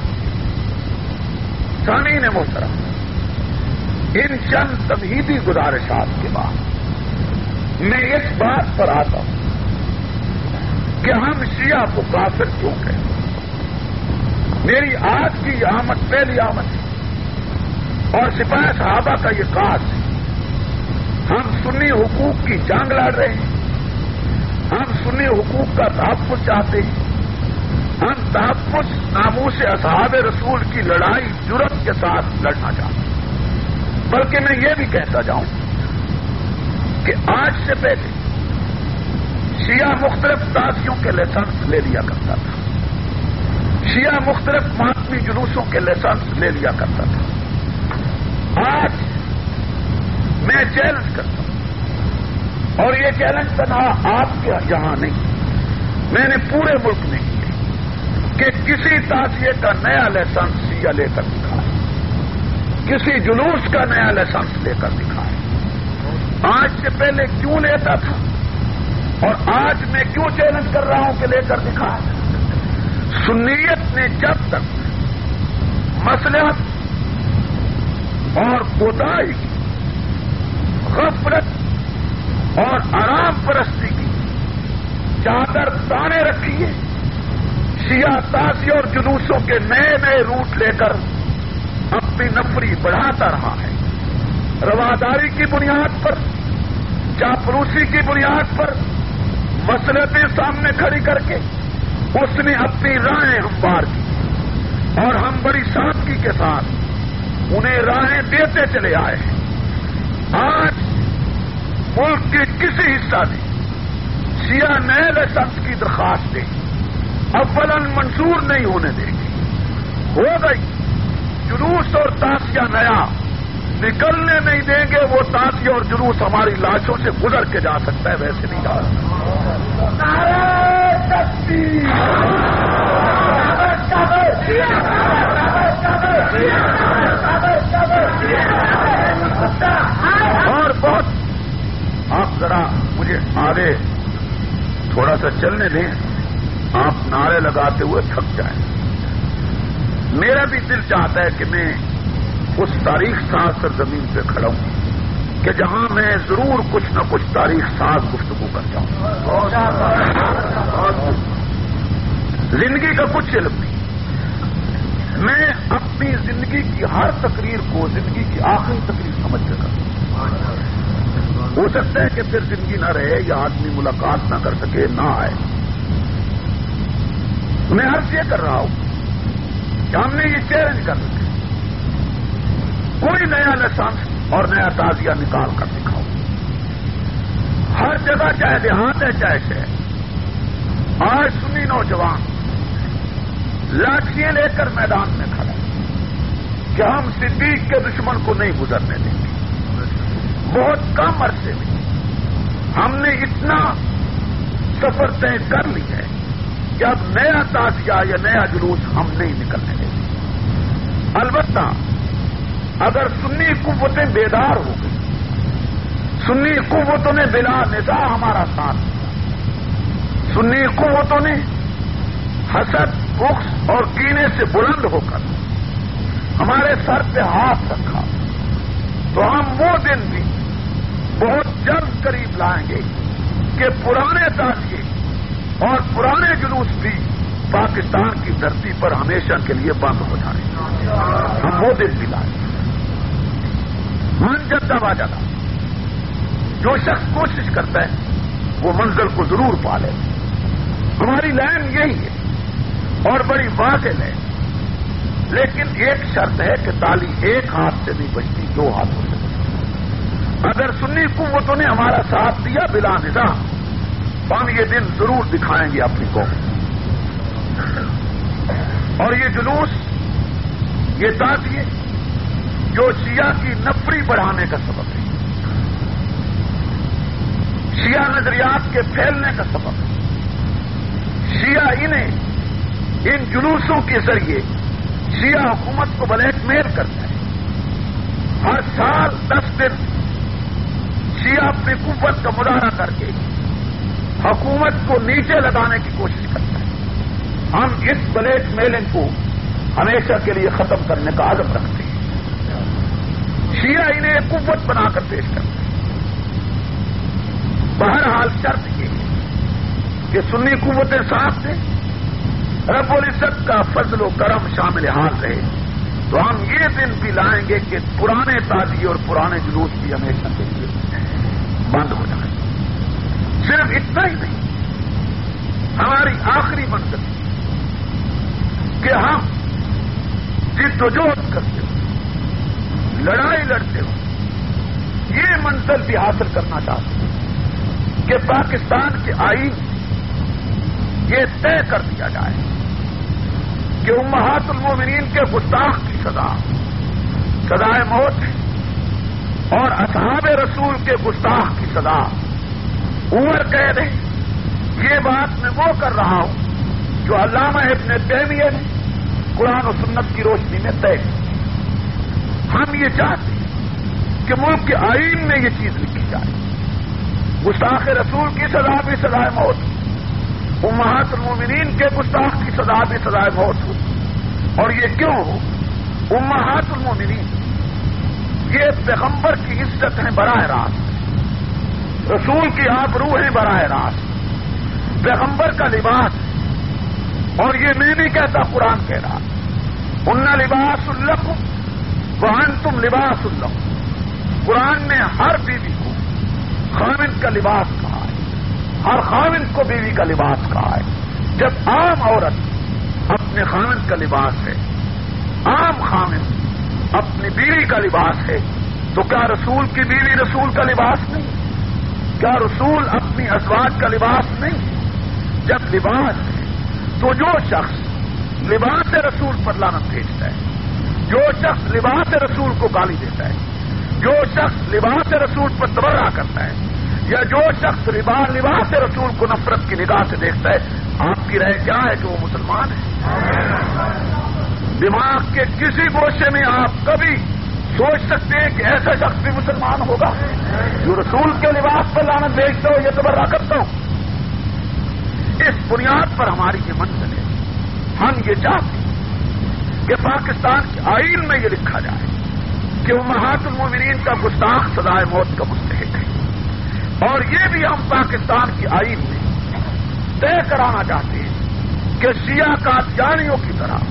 سامعین محترم. ان چند تمہیدی گزارشات کے بعد میں اس بات پر آتا ہوں کہ ہم شیعہ کو کافر کیوں کہیں. میری آج کی آمد پہلی آمد ہے اور سپاہ صحابہ کا یہ کاج ہے. ہم سنی حقوق کی جنگ لڑ رہے ہیں، ہم سنی حقوق کا تحفظ چاہتے ہیں، ہم تحفظ ناموس اصحاب رسول کی لڑائی جرأت کے ساتھ لڑنا چاہتے ہیں. بلکہ میں یہ بھی کہتا جاؤں کہ آج سے پہلے شیعہ مختلف تازیوں کے لائسنس لے لیا کرتا تھا، شیعہ مختلف ماتمی جلوسوں کے لائسنس لے لیا کرتا تھا. آج میں چیلنج کرتا ہوں، اور یہ چیلنج تنہا آپ کے یہاں نہیں، میں نے پورے ملک میں کیا کہ کسی تازیے کا نیا لائسنس شیعہ لے کر دکھائے، کسی جلوس کا نیا لائسنس لے کر دکھائے. آج سے پہلے کیوں لیتا تھا اور آج میں کیوں چیلنج کر رہا ہوں کہ لے کر دکھائے. سنیت نے جب تک مصلحت اور کوتاہی کی، غفلت اور آرام پرستی کی چادر تانے رکھی ہے، شیعہ تازی اور جلوسوں کے نئے نئے روٹ لے کر اپنی نفری بڑھاتا رہا ہے. رواداری کی بنیاد پر، چاپلوسی کی بنیاد پر مصلحتیں سامنے کھڑی کر کے اس نے اپنی راہیں ہموار کی اور ہم بڑی سادگی کے ساتھ انہیں راہیں دیتے چلے آئے ہیں. آج ملک کے کسی حصہ نے شیعہ نئے لائسنس کی درخواستیں اولاً منظور نہیں ہونے دے گی. ہو گئی جلوس اور تازیہ نیا نکلنے نہیں دیں گے. وہ تازیہ اور جلوس ہماری لاشوں سے گزر کے جا سکتا ہے، ویسے نہیں جا سکتا. اور بہت آپ ذرا مجھے آگے تھوڑا سا چلنے دیں، آپ نعرے لگاتے ہوئے تھک جائیں. میرا بھی دل چاہتا ہے کہ میں اس تاریخ ساز سرزمین پہ کھڑا ہوں کہ جہاں میں ضرور کچھ نہ کچھ تاریخ ساز گفتگو کر جاؤں. زندگی کا کچھ علم نہیں. میں اپنی زندگی کی ہر تقریر کو زندگی کی آخری تقریر سمجھ کر کرتا ہوں. ہو سکتا ہے کہ پھر زندگی نہ رہے یا آدمی ملاقات نہ کر سکے، نہ آئے۔ میں عرض یہ کر رہا ہوں کہ ہم نے یہ چیلنج کر رکھے، کوئی نیا لائسنس اور نیا تعزیہ نکال کر دکھاؤ۔ ہر جگہ، چاہے دیہات ہے چاہے شہر، آج سنی نوجوان لاٹھیاں لے کر میدان میں کھڑا ہے کہ ہم صدیق کے دشمن کو نہیں گزرنے دیں گے۔ بہت کم عرصے میں ہم نے اتنا سفر طے کر لی ہے کہ اب نیا تعزیہ یا نیا جلوس ہم نہیں نکلنے دیں گے۔ البتہ اگر سنی قوتیں بیدار ہو گئی، سنی قوتوں نے بلا نزاع ہمارا ساتھ دیا، سنی قوتوں نے حسد، بغض اور کینے سے بلند ہو کر ہمارے سر پہ ہاتھ رکھا، تو ہم وہ دن بھی بہت جلد قریب لائیں گے کہ پرانے تعزیے اور پرانے جلوس بھی پاکستان کی دھرتی پر ہمیشہ کے لیے بند ہو جائیں گے۔ ہم وہ دن بھی لائیں گے۔ من جدہ واجدہ، جو شخص کوشش کرتا ہے وہ منزل کو ضرور پا لے۔ ہماری لائن یہی ہے اور بڑی واضح ہے، لیکن ایک شرط ہے کہ تالی ایک ہاتھ سے نہیں بجتی، دو ہاتھوں سے بجتی۔ اگر سنی قوتوں نے ہمارا ساتھ دیا بلا نظام، تو ہم یہ دن ضرور دکھائیں گے اپنی قوم۔ اور یہ جلوس، یہ تعزیے جو شیعہ کی نفری بڑھانے کا سبب ہے، شیعہ نظریات کے پھیلنے کا سبب ہے، شیعہ انہیں ان جلوسوں کے ذریعے شیعہ حکومت کو بلیک میل کرتا ہے۔ ہر سال دس دن شیعہ اپنی قوت کا مظاہرہ کر کے حکومت کو نیچے لگانے کی کوشش کرتا ہے۔ ہم اس بلیک میلنگ کو ہمیشہ کے لیے ختم کرنے کا عزم رکھتے ہیں۔ شیعہ انہیں ایک قوت بنا کر پیش کرتے ہیں۔ بہرحال شرط یہ ہے کہ سنی قوتیں ساتھ دیں، رب العزت کا فضل و کرم شامل حال رہے، تو ہم یہ دن بھی لائیں گے کہ پرانے تعزیے اور پرانے جلوس بھی ہمیشہ کے لیے بند ہو جائیں۔ صرف اتنا ہی نہیں، ہماری آخری منزل کہ ہم جد و جہد کرتے ہو، لڑائی لڑتے ہو، یہ منزل بھی حاصل کرنا چاہتے ہیں کہ پاکستان کے آئین یہ طے کر دیا جائے کہ امہات المومنین کے گستاخ کی سزا سزائے موت ہے، اور اصحاب رسول کے گستاخ کی سزا عمر قید ہے۔ یہ بات میں وہ کر رہا ہوں جو علامہ ابن تیمیہ نے قرآن و سنت کی روشنی میں طے کی۔ ہم یہ چاہتے ہیں کہ ملک کے آئین میں یہ چیز لکھی جائے، گستاخ رسول کی سزا بھی سزائے موت، امہات المومنین کے گستاخ کی سزا بھی سزائے موت ہو۔ اور یہ کیوں ہو؟ امہات المومنین یہ پیغمبر کی عزت ہیں براہ راست، رسول کی آبرو ہیں براہ راست، پیغمبر کا لباس ہے۔ اور یہ میں نہیں کہتا، قرآن کہہ رہا، ان لباس لکم وانتم لباس لہم۔ قرآن نے ہر بیوی کو خاوند کا لباس کہا ہے، ہر خاوند کو بیوی کا لباس کہا ہے۔ جب عام عورت اپنے خاوند کا لباس ہے، عام خاوند اپنی بیوی کا لباس ہے، تو کیا رسول کی بیوی رسول کا لباس نہیں؟ کیا رسول اپنی ازواج کا لباس نہیں؟ جب لباس ہے تو جو شخص لباس رسول پر لعنت بھیجتا ہے، جو شخص لباس رسول کو گالی دیتا ہے، جو شخص لباس رسول پر تبرہ کرتا ہے، یا جو شخص لباس رسول کو نفرت کی نگاہ سے دیکھتا ہے، آپ کی رائے کیا ہے کہ وہ مسلمان ہے؟ دماغ کے کسی گوشے میں آپ کبھی سوچ سکتے ہیں کہ ایسا شخص بھی مسلمان ہوگا جو رسول کے لباس پر لعنت بھیجتا ہو یا تبرہ کرتا ہو؟ اس بنیاد پر ہماری یہ منزل ہے۔ ہم یہ چاہتے ہیں کہ پاکستان کے آئین میں یہ لکھا جائے کہ امہات المومنین کا گستاخ سزائے موت کا مستحق ہے، اور یہ بھی ہم پاکستان کے آئین میں طے کرانا چاہتے ہیں کہ شیعہ قادیانیوں کی طرح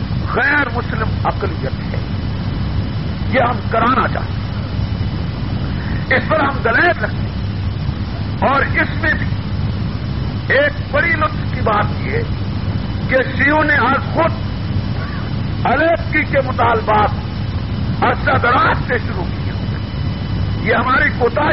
غیر مسلم اقلیت ہے، یہ ہم کرانا چاہتے ہیں۔ اس پر ہم دلیل رکھتے ہیں۔ اور اس میں بھی ایک بڑی لطف کی بات یہ کہ شیعوں نے آج خود علیحدگی کے مطالبات عرصہ دراز سے شروع کیے ہوئے۔ یہ ہماری کوتاہی،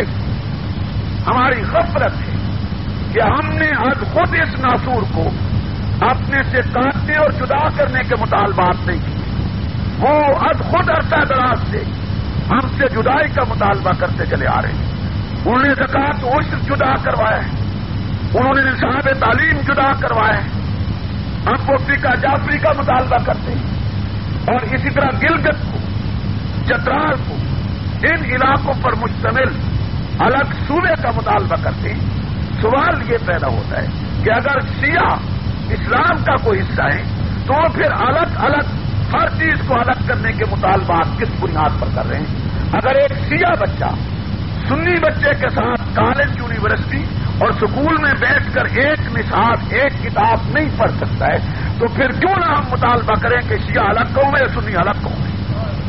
ہماری غفلت ہے کہ ہم نے آج خود اس ناسور کو اپنے سے کاٹنے اور جدا کرنے کے مطالبات نہیں کیے، وہ آج خود عرصہ دراز سے ہم سے جدائی کا مطالبہ کرتے چلے آ رہے ہیں۔ انہوں نے زکوٰۃ و عشر جدا کروایا ہے، انہوں نے نصاب تعلیم جدا کروایا ہے، ہم مفتی کا جعفری کا مطالبہ کرتے ہیں، اور اسی طرح گلگت کو، چترال کو، ان علاقوں پر مشتمل الگ صوبے کا مطالبہ کرتے ہیں۔ سوال یہ پیدا ہوتا ہے کہ اگر شیعہ اسلام کا کوئی حصہ ہے تو پھر الگ الگ ہر چیز کو الگ کرنے کے مطالبات کس بنیاد پر کر رہے ہیں؟ اگر ایک شیعہ بچہ سنی بچے کے ساتھ کالج، یونیورسٹی اور سکول میں بیٹھ کر ایک نصاب، ایک کتاب نہیں پڑھ سکتا ہے تو پھر کیوں نہ ہم مطالبہ کریں کہ شیعہ الگ قوم ہے یا سنی الگ قوم ہے؟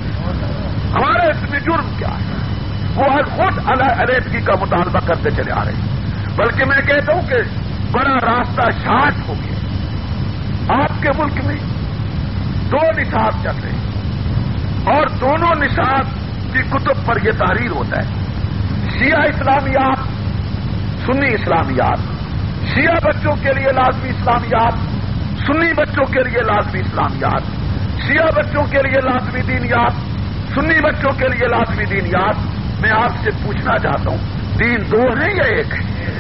ہمارا اس میں جرم کیا ہے؟ وہ خود علیحدگی کا مطالبہ کرتے چلے آ رہے ہیں۔ بلکہ میں کہتا ہوں کہ بڑا راستہ شاٹ ہو گیا۔ آپ کے ملک میں دو نصاب چل رہے ہیں اور دونوں نصاب کی کتب پر یہ تحریر ہوتا ہے، شیعہ اسلامیات، سنی اسلامیات، شیعہ بچوں کے لیے لازمی اسلامیات، سنی بچوں کے لیے لازمی اسلامیات، شیعہ بچوں کے لیے لازمی دینیات، سنی بچوں کے لیے لازمی دینیات۔ میں آپ سے پوچھنا چاہتا ہوں، دین دو ہیں یا ایک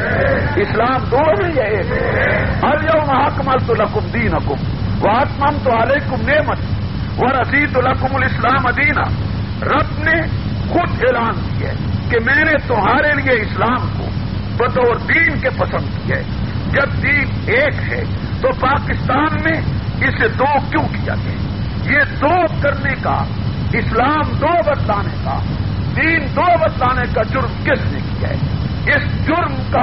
ہے؟ اسلام دو ہیں یا ایک ہے؟ الیوم اکملت لکم دینکم واتممت علیکم نعمتی ورضیت لکم الاسلام دینا۔ رب نے خود اعلان کیا ہے کہ میں نے تمہارے لیے اسلام کو بطور دین کے پسند کیا ہے۔ جب دین ایک ہے تو پاکستان میں اسے دو کیوں کیا گیا؟ یہ دو کرنے کا، اسلام دو بتلانے کا، دین دو بتلانے کا جرم کس نے کیا ہے؟ اس جرم کا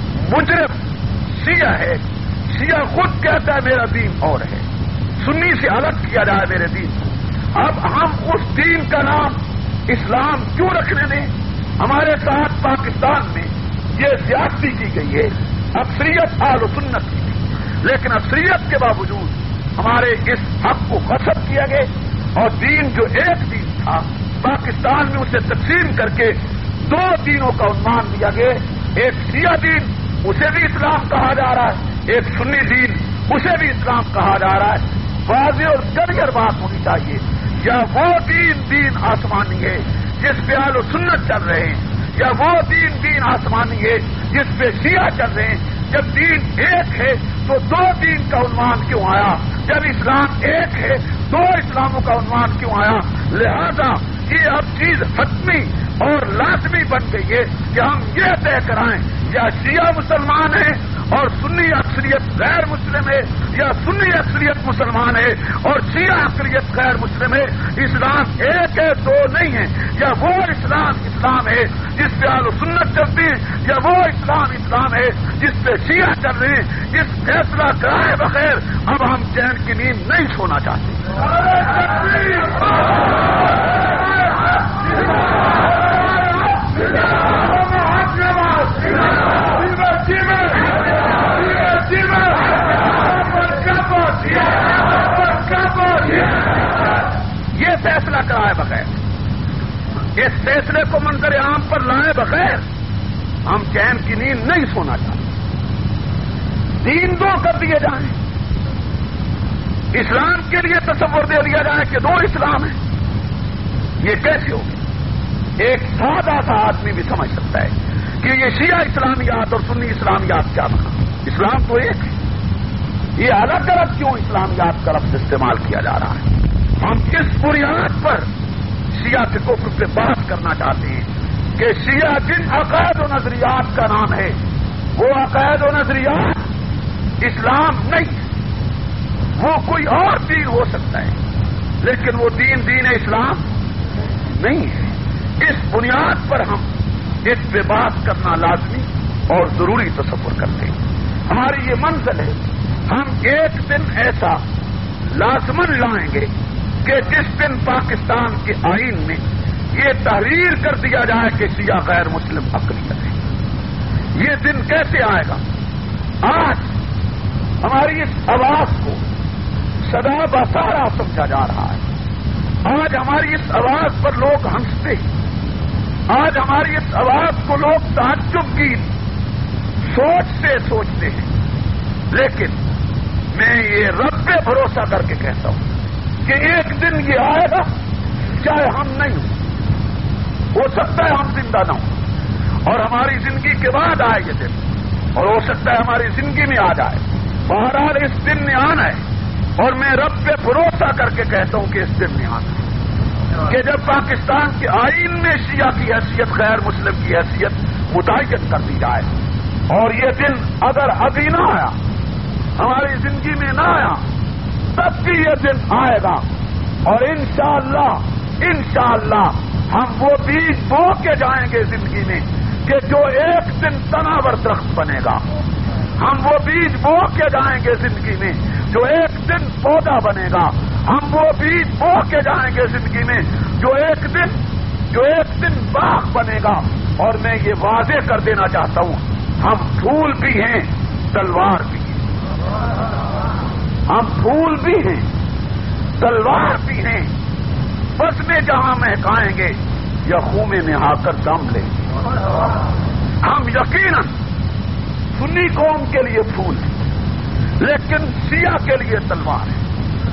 مجرم شیعہ ہے۔ شیعہ خود کہتا ہے میرا دین اور ہے، سنی سے الگ کیا جائے میرے دین کو۔ اب ہم اس دین کا نام اسلام کیوں رکھنے دیں؟ ہمارے ساتھ پاکستان میں یہ زیادتی کی گئی ہے، اکثریت اہل سنت کی گئی، لیکن اکثریت کے باوجود ہمارے اس حق کو غصب کیا گیا اور دین جو ایک دین تھا پاکستان میں اسے تقسیم کر کے دو دینوں کا عنوان دیا گیا۔ ایک شیعہ دین، اسے بھی اسلام کہا جا رہا ہے، ایک سنی دین، اسے بھی اسلام کہا جا رہا ہے۔ واضح اور کلیئر بات ہونی چاہیے، یا وہ دین دین آسمانی ہے جس پہ اہل سنت چل رہے ہیں، یا وہ دین دین آسمانی ہے جس پہ شیعہ چل رہے ہیں۔ جب دین ایک ہے تو دو دین کا عنوان کیوں آیا؟ جب اسلام ایک ہے دو اسلاموں کا عنوان کیوں آیا؟ لہذا یہ اب چیز حتمی اور لازمی بن گئی ہے کہ ہم یہ طے کرائیں یا شیعہ مسلمان ہیں اور سنی اکثریت غیر مسلم ہے، یا سنی اکثریت مسلمان ہے اور شیعہ اکثریت غیر مسلم ہے۔ اسلام ایک ہے، دو نہیں ہے۔ یا وہ اسلام اسلام ہے جس پہ اہل سنت چلتی ہے، یا وہ اسلام اسلام ہے جس پہ شیعہ چل رہے ہیں۔ اس فیصلہ کرائے بغیر اب ہم چین کی نیند نہیں سونا چاہتے۔ یہ فیصلہ کرائے بغیر، اس فیصلے کو منظر عام پر لائے بغیر ہم چین کی نیند نہیں سونا چاہتے۔ دین دو کر دیے جائیں، اسلام کے لیے تصور دے دیا جائے کہ دو اسلام ہیں، یہ کیسے ہوگی؟ ایک سادہ سا آدمی بھی سمجھ سکتا ہے کہ یہ شیعہ اسلامیات اور سنی اسلامیات کیا بنا؟ اسلام تو ایک ہے، یہ الگ الگ کیوں اسلامیات کا لفظ استعمال کیا جا رہا ہے؟ ہم کس بنیاد پر شیعہ کے کفر پہ بحث کرنا چاہتے ہیں کہ شیعہ جن عقائد و نظریات کا نام ہے وہ عقائد و نظریات اسلام نہیں ہے، وہ کوئی اور دین ہو سکتا ہے لیکن وہ دین دین اسلام نہیں ہے۔ اس بنیاد پر ہم اس پہ بات کرنا لازمی اور ضروری تصور کرتے ہیں۔ ہماری یہ منزل ہے، ہم ایک دن ایسا لازمن لائیں گے کہ جس دن پاکستان کے آئین میں یہ تحریر کر دیا جائے کہ شیعہ غیر مسلم اقلیت ہے. یہ دن کیسے آئے گا؟ آج ہماری اس آواز کو سدا بسارا سمجھا جا رہا ہے. آج ہماری اس آواز پر لوگ ہنستے ہیں. آج ہماری اس آواز کو لوگ تعجب کی سوچ سے سوچتے ہیں. لیکن میں یہ رب پہ بھروسہ کر کے کہتا ہوں کہ ایک دن یہ آئے گا چاہے ہم نہیں ہوں. ہو سکتا ہے ہم زندہ نہ ہوں اور ہماری زندگی کے بعد آئے یہ دن, اور ہو سکتا ہے ہماری زندگی میں آ جائے. بہرحال اس دن میں آنا ہے اور میں رب پہ بھروسہ کر کے کہتا ہوں کہ اس دن میں آنا ہے کہ جب پاکستان کے آئین میں شیعہ کی حیثیت غیر مسلم کی حیثیت متعین کر دی جائے. اور یہ دن اگر ابھی نہ آیا, ہماری زندگی میں نہ آیا, تب بھی یہ دن آئے گا. اور انشاءاللہ انشاءاللہ ہم وہ بیج بو کے جائیں گے زندگی میں کہ جو ایک دن تناور درخت بنے گا. ہم وہ بیج بو کے جائیں گے زندگی میں جو ایک دن پودا بنے گا. ہم وہ بیج بو کے جائیں گے زندگی میں جو ایک دن جو ایک دن باغ بنے گا. اور میں یہ واضح کر دینا چاہتا ہوں, ہم پھول بھی ہیں تلوار بھی ہیں. ہم پھول بھی ہیں تلوار بھی ہیں. بس میں جہاں مہکائیں گے یا خوں میں نہا کر دم لیں گے. ہم یقیناً سنی قوم کے لیے پھول ہیں لیکن شیعہ کے لیے تلوار ہے.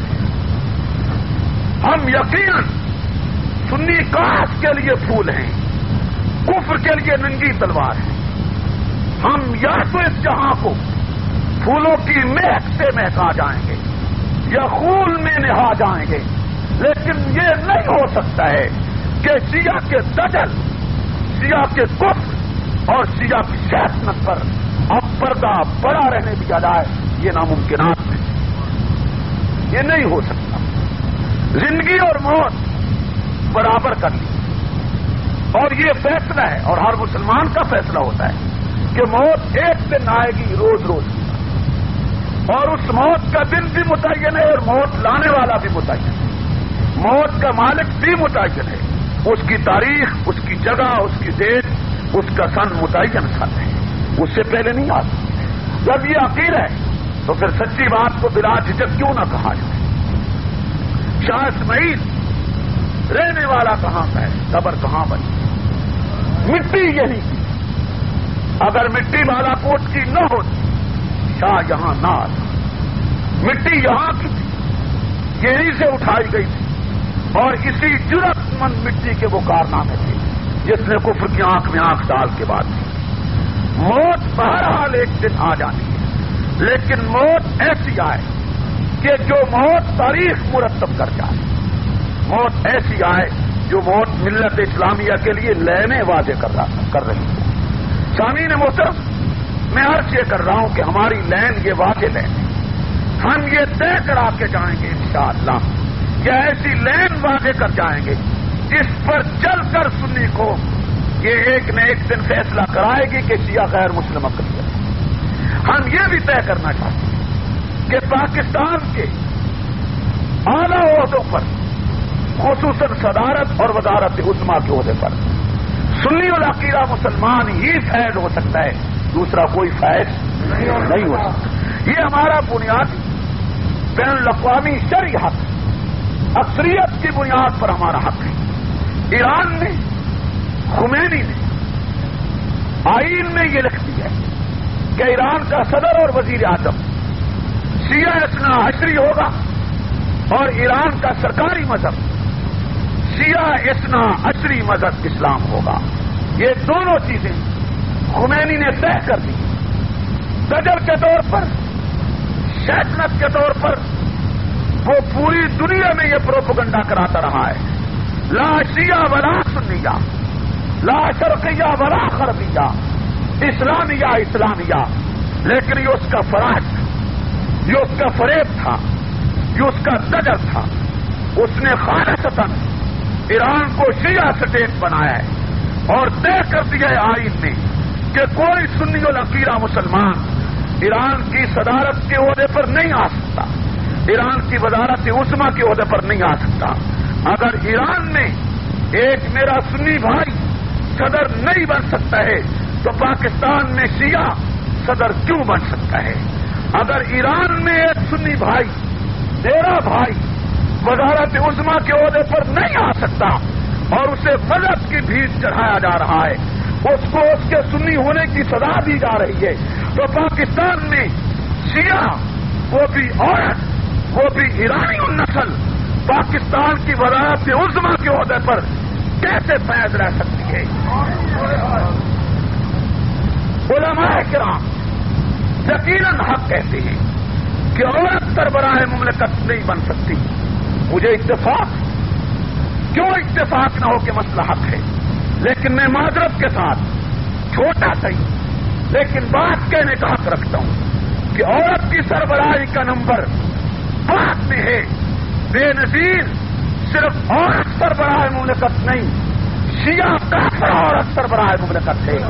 ہم یقیناً سنی کاش کے لیے پھول ہیں, کفر کے لیے ننگی تلوار ہے. ہم یا تو اس جہاں کو پھولوں کی مہک سے مہکا جائیں گے یا خون میں نہا جائیں گے. لیکن یہ نہیں ہو سکتا ہے کہ شیعہ کے دجل, شیعہ کے کفر اور شیعہ کی شیطنت پر اب پردہ بڑا رہنے دیا جائے. یہ ناممکنات ہے, یہ نہیں ہو سکتا. زندگی اور موت برابر کر لی اور یہ فیصلہ ہے اور ہر مسلمان کا فیصلہ ہوتا ہے کہ موت ایک دن آئے گی روز روز, اور اس موت کا دن بھی متعین ہے اور موت لانے والا بھی متعین ہے. موت کا مالک بھی متعین ہے, اس کی تاریخ, اس کی جگہ, اس کی ڈیٹ, اس کا سن متعین سن ہے, اس سے پہلے نہیں آتا. جب یہ عقیدہ ہے تو پھر سچی بات کو بلا جھجک کیوں نہ کہا جائے. شاہ اسماعیل رہنے والا کہاں کا ہے, قبر کہاں بنی, مٹی یہی کی. اگر مٹی بالا کوٹ کی نہ ہوتی شاہ یہاں نہ آتا. مٹی یہاں کی تھی, یہیں سے اٹھائی گئی تھی اور اسی جرأت مند مٹی کے وہ کارنامے تھے جس نے کفر کی آنکھ میں آنکھ ڈال کے بعد دی. موت بہرحال ایک دن آ جانی ہے لیکن موت ایسی آئے کہ جو موت تاریخ مرتب کر جائے. موت ایسی آئے جو موت ملت اسلامیہ کے لیے لینے واضح کر رہا کر رہی ہے. سامعین محترم, میں عرض یہ کر رہا ہوں کہ ہماری لین یہ واضح لین ہے. ہم یہ طے کرا کے جائیں گے انشاءاللہ, یا ایسی لین واضح کر جائیں گے جس پر چل کر سنی کو یہ ایک نہ ایک دن فیصلہ کرائے گی کہ شیعہ غیر مسلم اقلیت ہے. ہم یہ بھی طے کرنا چاہتے ہیں کہ پاکستان کے اعلیٰ عہدوں پر, خصوصاً صدارت اور وزارت عظمیٰ کے عہدے پر سنی العقیدہ مسلمان ہی فیض ہو سکتا ہے, دوسرا کوئی فیض نہیں ہو سکتا. یہ ہمارا بنیادی بین الاقوامی شرعی حق, اکثریت کی بنیاد پر ہمارا حق ہے. ایران نے, خمینی نے آئین میں یہ لکھ دیا ہے کہ ایران کا صدر اور وزیر اعظم شیعہ اثنا عشری ہوگا اور ایران کا سرکاری مذہب شیعہ اثنا عشری مذہب اسلام ہوگا. یہ دونوں چیزیں خمینی نے طے کر دی. دجل کے طور پر, شیطنت کے طور پر وہ پوری دنیا میں یہ پروپیگنڈا کراتا رہا ہے, لا شیعہ ولا سنیہ, لا شرقیہ ولا غربیہ, اسلامیہ اسلامیہ. لیکن یہ اس کا فراج تھا, یہ اس کا فریب تھا, یہ اس کا دجل تھا. اس نے خالصتاً ایران کو شیعہ سٹیٹ بنایا ہے اور طے کر دیا ہے آئین میں کہ کوئی سنی العقیدہ مسلمان ایران کی صدارت کے عہدے پر نہیں آ سکتا, ایران کی وزارت عظمیٰ کے عہدے پر نہیں آ سکتا. اگر ایران میں ایک میرا سنی بھائی صدر نہیں بن سکتا ہے تو پاکستان میں شیعہ صدر کیوں بن سکتا ہے؟ اگر ایران میں ایک سنی بھائی میرا بھائی وزارت عظمیٰ کے عہدے پر نہیں آ سکتا اور اسے مذہب کی بھیٹ چڑھایا جا رہا ہے، اس کو اس کے سنی ہونے کی سزا دی جا رہی ہے، تو پاکستان میں شیعہ وہ بھی عورت وہ بھی ایرانی النسل پاکستان کی وزارت عظمیٰ کے عہدے پر کیسے فیض رہ سکتی ہے؟ علماء کرام یقیناً حق کہتے ہیں کہ عورت سربراہ مملکت نہیں بن سکتی۔ مجھے اتفاق کیوں اتفاق نہ ہو کہ مسئلہ حق ہے، لیکن میں معذرت کے ساتھ چھوٹا صحیح لیکن بات کہنے کا حق رکھتا ہوں کہ عورت کی سربراہی کا نمبر بات میں ہے۔ بے نظیر صرف عورت سربراہ مملکت نہیں، شیعہ کافر عورت سربراہ مملکت ہے۔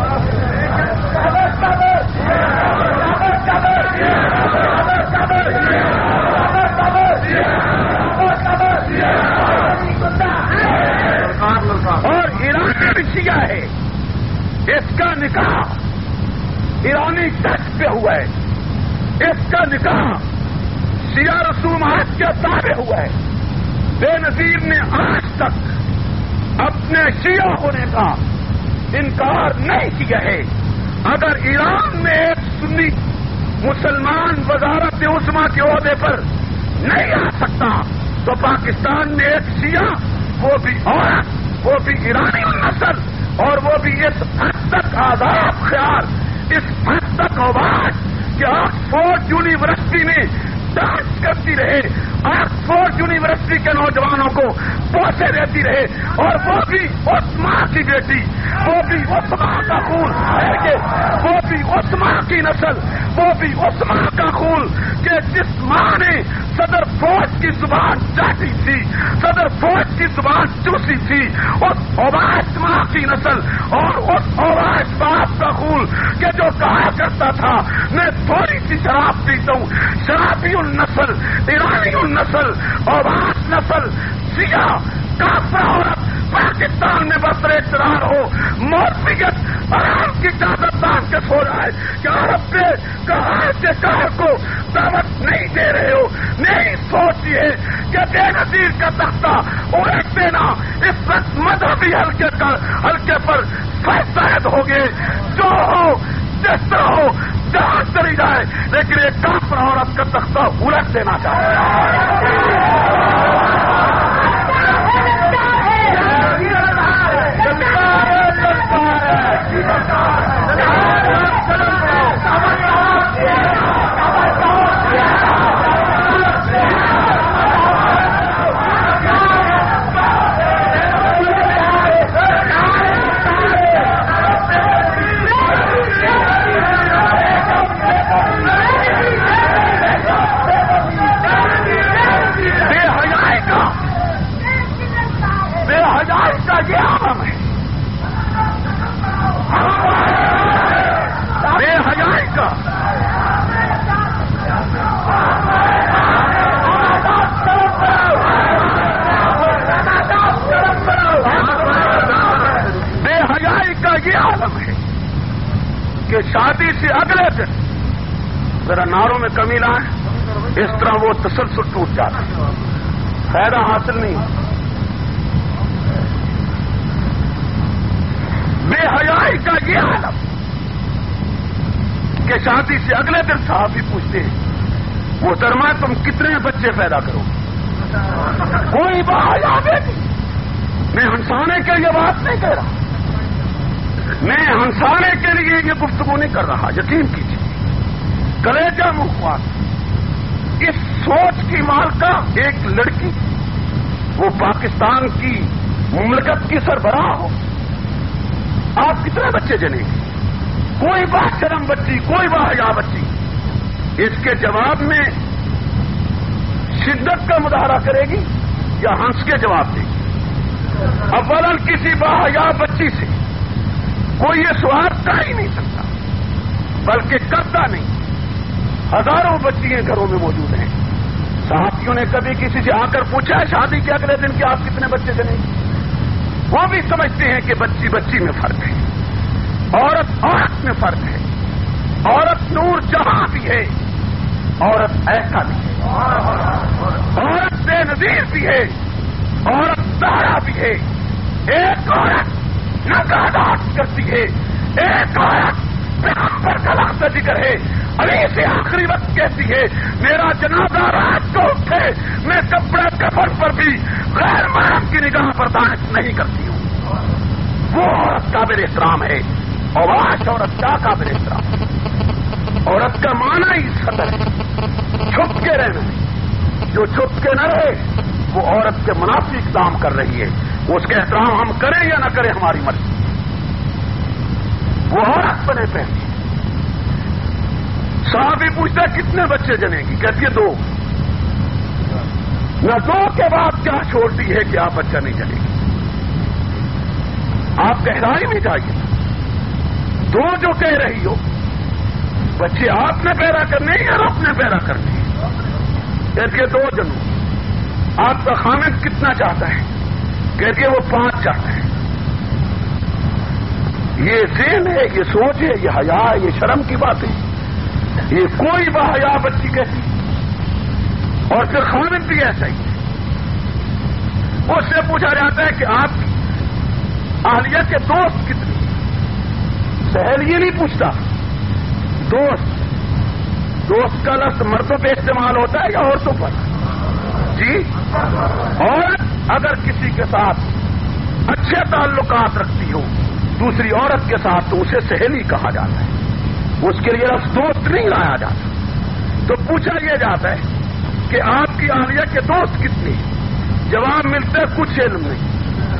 اور ایران میں بھی شیعہ ہے، اس کا نکاح ایرانی ٹچ پہ ہوا ہے، اس کا نکاح شیعہ رسومات کے تابع ہوا ہے۔ بے نظیر نے آج تک اپنے شیعہ ہونے کا انکار نہیں کیا ہے۔ اگر ایران میں ایک سنی مسلمان وزارت عظمیٰ کے عہدے پر نہیں آ سکتا تو پاکستان میں ایک شیعہ وہ بھی عورت وہ بھی ایرانی النسل اور وہ بھی اس حد تک آزاد خیال اس حد تک آواز کہ آکسفورڈ یونیورسٹی میں ڈانس کرتی رہے، آکسفورڈ یونیورسٹی کے نوجوانوں کو پوسے دیتی رہے، اور وہ بھی اس ماں کی بیٹی، وہ بھی اس ماں کا خون ہے، وہ بھی اس ماں کی نسل، وہ بھی اس ماں کا خون کہ جس ماں نے صدر فوج کی زبان چاٹی تھی، صدر فوج کی زبان چوسی تھی، اس اوباش ماں کی نسل اور اس اوباش باپ کا خون کہ جو کہا کرتا تھا میں تھوڑی سی شراب پیتا ہوں، شرابی النسل، ایرانی النسل، اوباش نسل، سیاہ کافر عورت پاکستان میں برسر اقتدار ہو، مولویت آرام کی چادر باندھ کے سو رہا ہے کہ عرب کے کہار کے کار کو دعوت نہیں دے رہے ہو۔ میری سوچ یہ ہے کہ بے نظیر کا تختہ الٹ دینا اس وقت مذہبی حلقے کا حلقے پر فیصد ہو گئے، جو ہو جس طرح ہو جہاں چلی جائے، لیکن ایک کافر عورت کا تختہ الٹ دینا چاہتا ہے۔ کہ شادی سے اگلے دن ذرا ناروں میں کمی لائیں، اس طرح وہ تسلسل ٹوٹ جاتا ہے، فائدہ حاصل نہیں۔ بے حیائی کا یہ عالم کہ شادی سے اگلے دن صحافی پوچھتے ہیں محترمہ تم کتنے بچے پیدا کرو؟ کوئی باحیا بیٹی۔ میں ہنسانے کے لیے بات نہیں کہہ رہا، میں ہنسانے کے لیے یہ گفتگو نہیں کر رہا، یقین کیجیے کلیجہ مخواط اس سوچ کی مالکہ ایک لڑکی وہ پاکستان کی مملکت کی سربراہ ہو، آپ کتنے بچے جنیں گے؟ کوئی باشرم بچی، کوئی باحیا بچی اس کے جواب میں شدت کا مظاہرہ کرے گی یا ہنس کے جواب دے گی؟ اولاً کسی باحیا بچی سے کوئی یہ سوال کر ہی نہیں سکتا، بلکہ کرتا نہیں۔ ہزاروں بچیاں گھروں میں موجود ہیں، صحافیوں نے کبھی کسی سے آ کر پوچھا ہے شادی کے اگلے دن کہ آپ کتنے بچے جنیں گے؟ وہ بھی سمجھتے ہیں کہ بچی بچی میں فرق ہے، عورت عورت میں فرق ہے، عورت نور جہاں بھی ہے، عورت ایسا بھی ہے، عورت بے نظیر بھی ہے، عورت سہارا بھی ہے۔ ایک عورت نگہداشت کرتی ہے، ایک عورت پیغمبر کا لفظ ذکر ہے، علی سے آخری وقت کہتی ہے میرا جنازہ رات کو اٹھے، میں کپڑے کفن پر بھی غیر محرم کی نگاہ برداشت نہیں کرتی ہوں۔ وہ عورت قابل احترام ہے، اور آج عورت کا قابل احترام ہے۔ عورت کا معنی ہی صدر ہے، چھپ کے رہنا ہے۔ جو چھپ کے نہ رہے وہ عورت کے منافی اقدام کر رہی ہے، اس کا احترام ہم کریں یا نہ کریں ہماری مرضی۔ وہ عورت بنے پہنتی ہے۔ صحابی پوچھتا ہے کتنے بچے جنے گی؟ کہتی ہے دو۔ نہ دو کے بعد کیا چھوڑتی ہے کہ آپ بچہ نہیں جنے گی؟ آپ کہنا ہی نہیں چاہیے، دو جو کہہ رہی ہو، بچے آپ نے پیدا کرنے یا رب نے پیدا کرنے؟ کہتی ہے دو جنوں۔ آپ کا خامد کتنا چاہتا ہے؟ کہتی ہے وہ پانچ چاہتا ہے۔ یہ ذہن ہے، یہ سوچ ہے، یہ حیا ہے، یہ شرم کی بات ہے۔ یہ کوئی باحیا بچی کہتی، اور پھر خامد بھی ایسا ہی ہے۔ اس سے پوچھا جاتا ہے کہ آپ کی اہلیہ کے دوست کتنے؟ سہیل یہ نہیں پوچھتا، دوست۔ دوست کا لفظ مردوں پہ استعمال ہوتا ہے یا عورتوں پر؟ جی، اور اگر کسی کے ساتھ اچھے تعلقات رکھتی ہو دوسری عورت کے ساتھ تو اسے سہیلی کہا جاتا ہے، اس کے لیے لفظ دوست نہیں لایا جاتا۔ تو پوچھا یہ جاتا ہے کہ آپ کی اہلیہ کے دوست کتنے؟ جواب ملتا ہے کچھ علم نہیں۔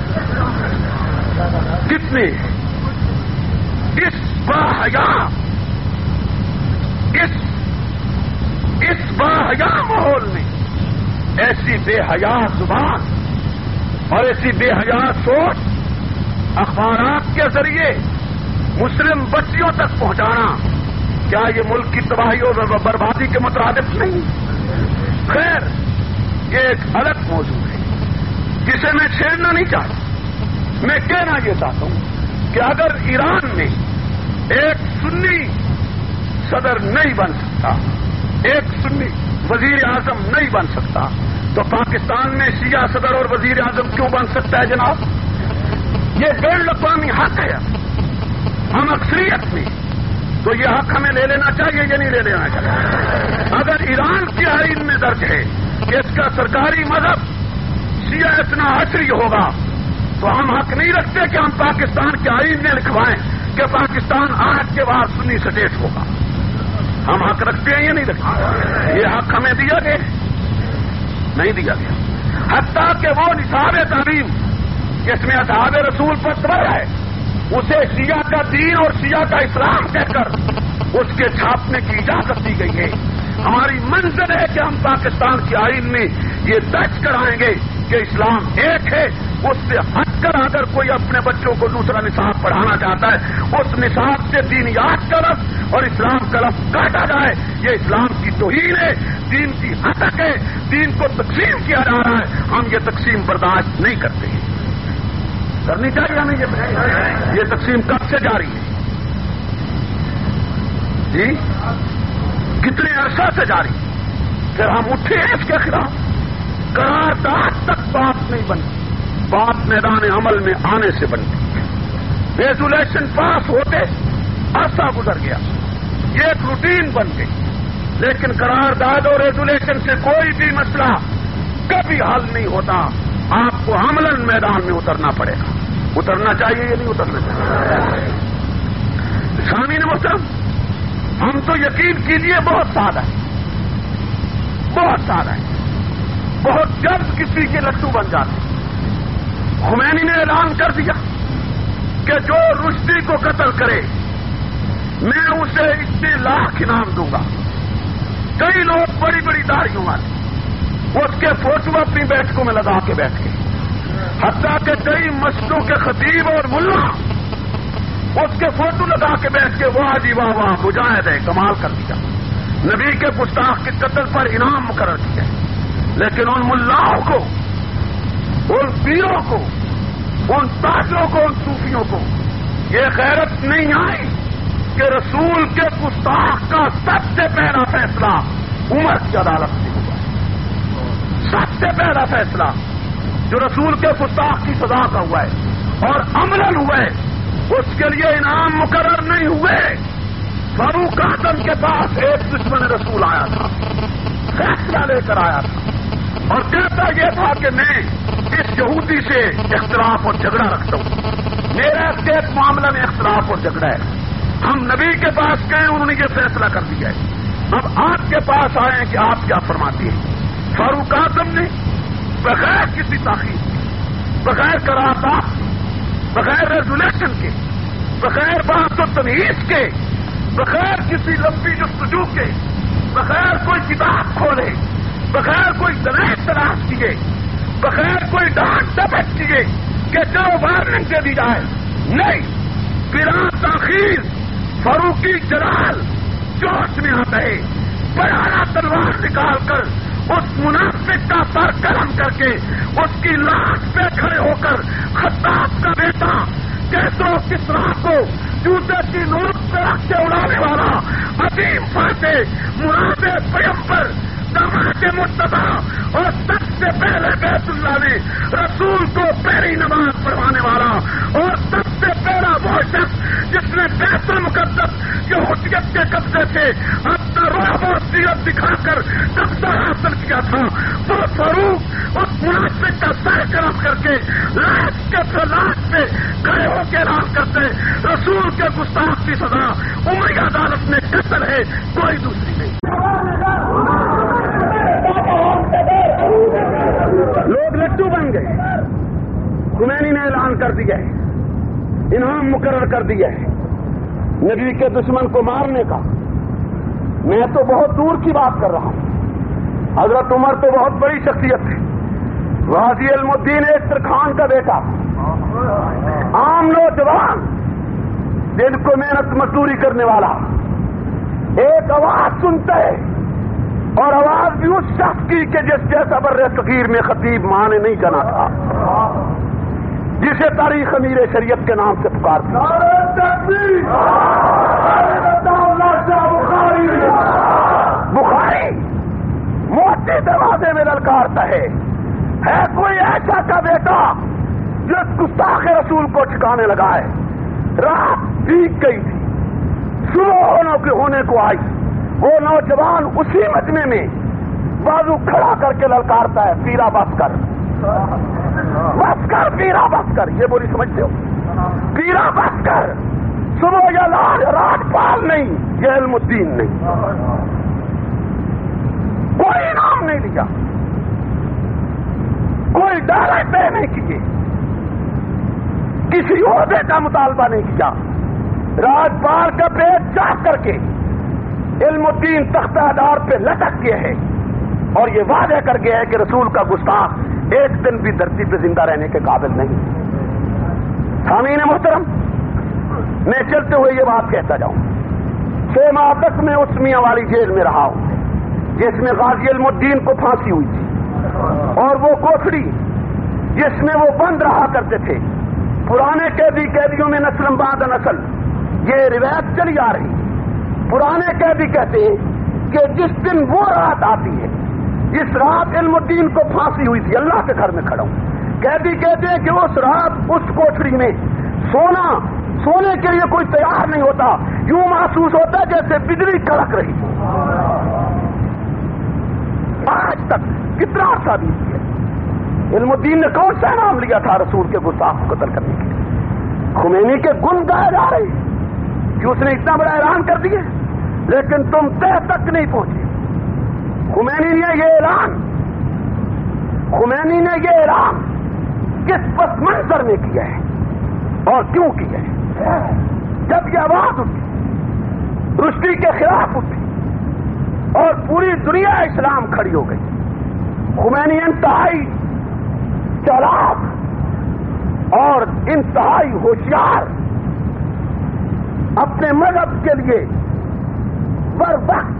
کتنے؟ اس باحیا اس اس باحیا ماحول میں ایسی بے حیا زبان اور ایسی بے حیا سوچ اخبارات کے ذریعے مسلم بچیوں تک پہنچانا، کیا یہ ملک کی تباہی اور بربادی کے مترادف نہیں؟ خیر، یہ ایک الگ موضوع ہے جسے میں چھیڑنا نہیں چاہتا۔ میں کہنا یہ چاہتا ہوں کہ اگر ایران میں ایک سنی صدر نہیں بن سکتا، ایک سنی وزیر اعظم نہیں بن سکتا، تو پاکستان میں شیعہ صدر اور وزیر اعظم کیوں بن سکتا ہے جناب؟ یہ بین الاقوامی حق ہے، ہم اکثریت میں، تو یہ حق ہمیں لے لینا چاہیے یا نہیں لے لینا چاہیے؟ اگر ایران کی آئین میں درج ہے کہ اس کا سرکاری مذہب شیعہ اتنا عشری ہوگا، تو ہم حق نہیں رکھتے کہ ہم پاکستان کے آئین میں لکھوائیں کہ پاکستان آج کے بعد سنی سٹیٹ ہوگا۔ ہم حق رکھتے ہیں یا نہیں رکھتے؟ یہ حق ہمیں دیا گیا نہیں دیا گیا۔ حتیٰ کہ وہ نصاب تعلیم جس میں اصحاب رسول پر تبر ہے، اسے شیعہ کا دین اور شیعہ کا اسلام کہہ کر اس کے چھاپنے کی اجازت دی گئی ہے۔ ہماری منزل ہے کہ ہم پاکستان کے آئین میں یہ درج کرائیں گے کہ اسلام ایک ہے، اس سے ہٹ کر اگر کوئی اپنے بچوں کو دوسرا نصاب پڑھانا چاہتا ہے، اس نصاب سے دینیات کا لفظ اور اسلام کا لفظ کاٹا جائے۔ یہ اسلام کی توہین ہے، دین کی ہتک ہے، دین کو تقسیم کیا جا رہا ہے، ہم یہ تقسیم برداشت نہیں کرتے ہیں۔ کرنی چاہیے ہمیں یہ یہ تقسیم کب سے جاری ہے؟ جی کتنے عرصہ سے جاری؟ پھر ہم اٹھے اس کے خلاف، قرارداد تک بات نہیں بنتی، بات میدان عمل میں آنے سے بنتی۔ ریزولیشن پاس ہوتے عرصہ گزر گیا، یہ ایک روٹین بن گئی، لیکن قرارداد اور ریزولیشن سے کوئی بھی مسئلہ کبھی حل نہیں ہوتا۔ آپ کو عملاً میدان میں اترنا پڑے گا۔ اترنا چاہیے یا نہیں اترنا چاہیے؟ سامعین محترم، ہم تو یقین کیجیے بہت سادہ ہے، بہت سادہ ہے، بہت جلد کسی کے لٹو بن جاتے۔ خمینی نے اعلان کر دیا کہ جو رشدی کو قتل کرے میں اسے اتنے لاکھ انعام دوں گا۔ کئی لوگ بڑی بڑی داڑھیوں والے اس کے فوٹو اپنی بیٹھکوں میں لگا کے بیٹھ گئے، حتیٰ کہ کئی مسجدوں کے خطیب اور ملا اس کے فوٹو لگا کے بیٹھ کے واہ جی واہ واہ مجاہد ہے، کمال کر دیا، نبی کے گستاخ کے قتل پر انعام مقرر کیا۔ لیکن ان ملاؤں کو، ان پیروں کو ان تاجروں کو، ان صوفیوں کو یہ غیرت نہیں آئی کہ رسول کے گستاخ کا سب سے پہلا فیصلہ عمر کی عدالت سے ہوا ہے. سب سے پہلا فیصلہ جو رسول کے گستاخ کی سزا کا ہوا ہے اور عملاً ہوا ہے، اس کے لیے انعام مقرر نہیں ہوئے. فاروق اعظم کے پاس ایک دشمن رسول آیا تھا، فیصلہ لے کر آیا تھا اور کہتا یہ تھا کہ میں اس یہودی سے اختلاف اور جھگڑا رکھتا ہوں، میرا ایک معاملہ میں اختلاف اور جھگڑا ہے. ہم نبی کے پاس گئے، انہوں نے یہ فیصلہ کر دیا ہے، اب آپ کے پاس آئے ہیں کہ آپ کیا فرماتی ہیں. فاروق اعظم نے بغیر کسی تاخیر، بغیر قرارداد، بغیر ریزولیشن کے، بغیر بحث و تمیز کے، بغیر کسی لمبی جستجو کے، بغیر کوئی کتاب کھولے، بغیر کوئی دلائل تلاش کیے، بغیر کوئی ڈانٹ ڈپٹ کیے کہ چلو وارننگ دے دی جائے، نہیں، بلا تاخیر فاروقی جلال جوش میں آتا ہے، بڑا تلوار نکال کر اس منافق کا سر قلم کر کے اس کی لاش پہ کھڑے ہو کر خطاب کا بیٹا کیسرو کسرا کو جوتے کی نوک پہ رکھ کے اڑانے والا عظیم فاتح مراد پیغمبر داماد مصطفیٰ اور سب سے پہلے بیت اللہ میں رسول کو پہلی نماز پڑھوانے والا اور سب سے پہلا وہ شخص جس نے بیت المقدس یہودیت کے قبضے سے اپنا رعب اور سیرت دکھا کر قبضہ حاصل کیا تھا، وہ فاروق اس منافق کا سر قلم کر کے لاش کے لاش پہ کھڑے ہو کے اعلان کرتے رسول کے گستاخ کی سزا عمری عدالت میں قتل ہے، کوئی دوسری نہیں. لوگ لٹو بن گئے. خمینی نے اعلان کر دیا ہے، انعام مقرر کر دیا ہے نبی کے دشمن کو مارنے کا. میں تو بہت دور کی بات کر رہا ہوں. حضرت عمر تو بہت بڑی شخصیت ہے. غازی علم الدین ایسر خان کا بیٹا، عام نوجوان دن کو محنت مزدوری کرنے والا، ایک آواز سنتا ہے اور آواز بھی اس شخص کی کہ جس جیسا بر صغیر میں خطیب ماں نے نہیں جانا تھا، جسے تاریخ امیر شریعت کے نام سے پکارتی. بخاری موتی دروازے میں للکارتا ہے، ہے کوئی ایسا کا بیٹا جو گستاخ رسول کو ٹھکانے لگا ہے. رات بیت گئی تھی، صبح ہونے ہونے کو آئی، وہ نوجوان اسی مجمع میں بازو کھڑا کر کے للکارتا ہے، پیرا بس کر، بس کر پیرا بس کر. یہ بولی سمجھتے ہو؟ پیرا بس کر. صبح یا لاج راج پال نہیں، یہ علم الدین نہیں، کوئی انعام نہیں دیا، کوئی ڈالے طے نہیں کیے، کسی عہدے کا مطالبہ نہیں کیا. راجپال کا پیٹ چاک کر کے علم الدین تختہ دار پہ لٹک گیا ہے اور یہ وعدہ کر گیا ہے کہ رسول کا گستاخ ایک دن بھی دھرتی پہ زندہ رہنے کے قابل نہیں. سامعین محترم، میں چلتے ہوئے یہ بات کہتا جاؤں، چھ ماہ تک میں اس میاں والی جیل میں رہا ہوں جس میں غازی علم الدین کو پھانسی ہوئی تھی، اور وہ کوٹھڑی جس میں وہ بند رہا کرتے تھے. پرانے قیدی قیدیوں میں نسل بعد نسل یہ روایت چلی آ رہی. پرانے قیدی کہتے ہیں کہ جس دن وہ رات آتی ہے جس رات علم الدین کو پھانسی ہوئی تھی، اللہ کے گھر میں کھڑا ہوں، قیدی کہتے ہیں کہ اس رات اس کوٹھڑی میں سونا سونے کے لیے کوئی تیار نہیں ہوتا، یوں محسوس ہوتا ہے جیسے بجلی کڑک رہی. آج تک کتنا عرصہ بیت گیا. علم الدین نے کون سا نام لیا تھا رسول کے گستاخ کو قتل کرنے کے لیے؟ خمینی کے گن گائے جا رہے کہ اس نے اتنا بڑا اعلان کر دیا، لیکن تم تہ تک نہیں پہنچے. خمینی نے یہ اعلان خمینی نے یہ اعلان کس پس منظر میں کیا ہے اور کیوں کیا ہے؟ جب یہ آواز اٹھی، رشدی کے خلاف اٹھی اور پوری دنیا اسلام کھڑی ہو گئی. خمینی انتہائی چالاک اور انتہائی ہوشیار، اپنے مذہب کے لیے بر وقت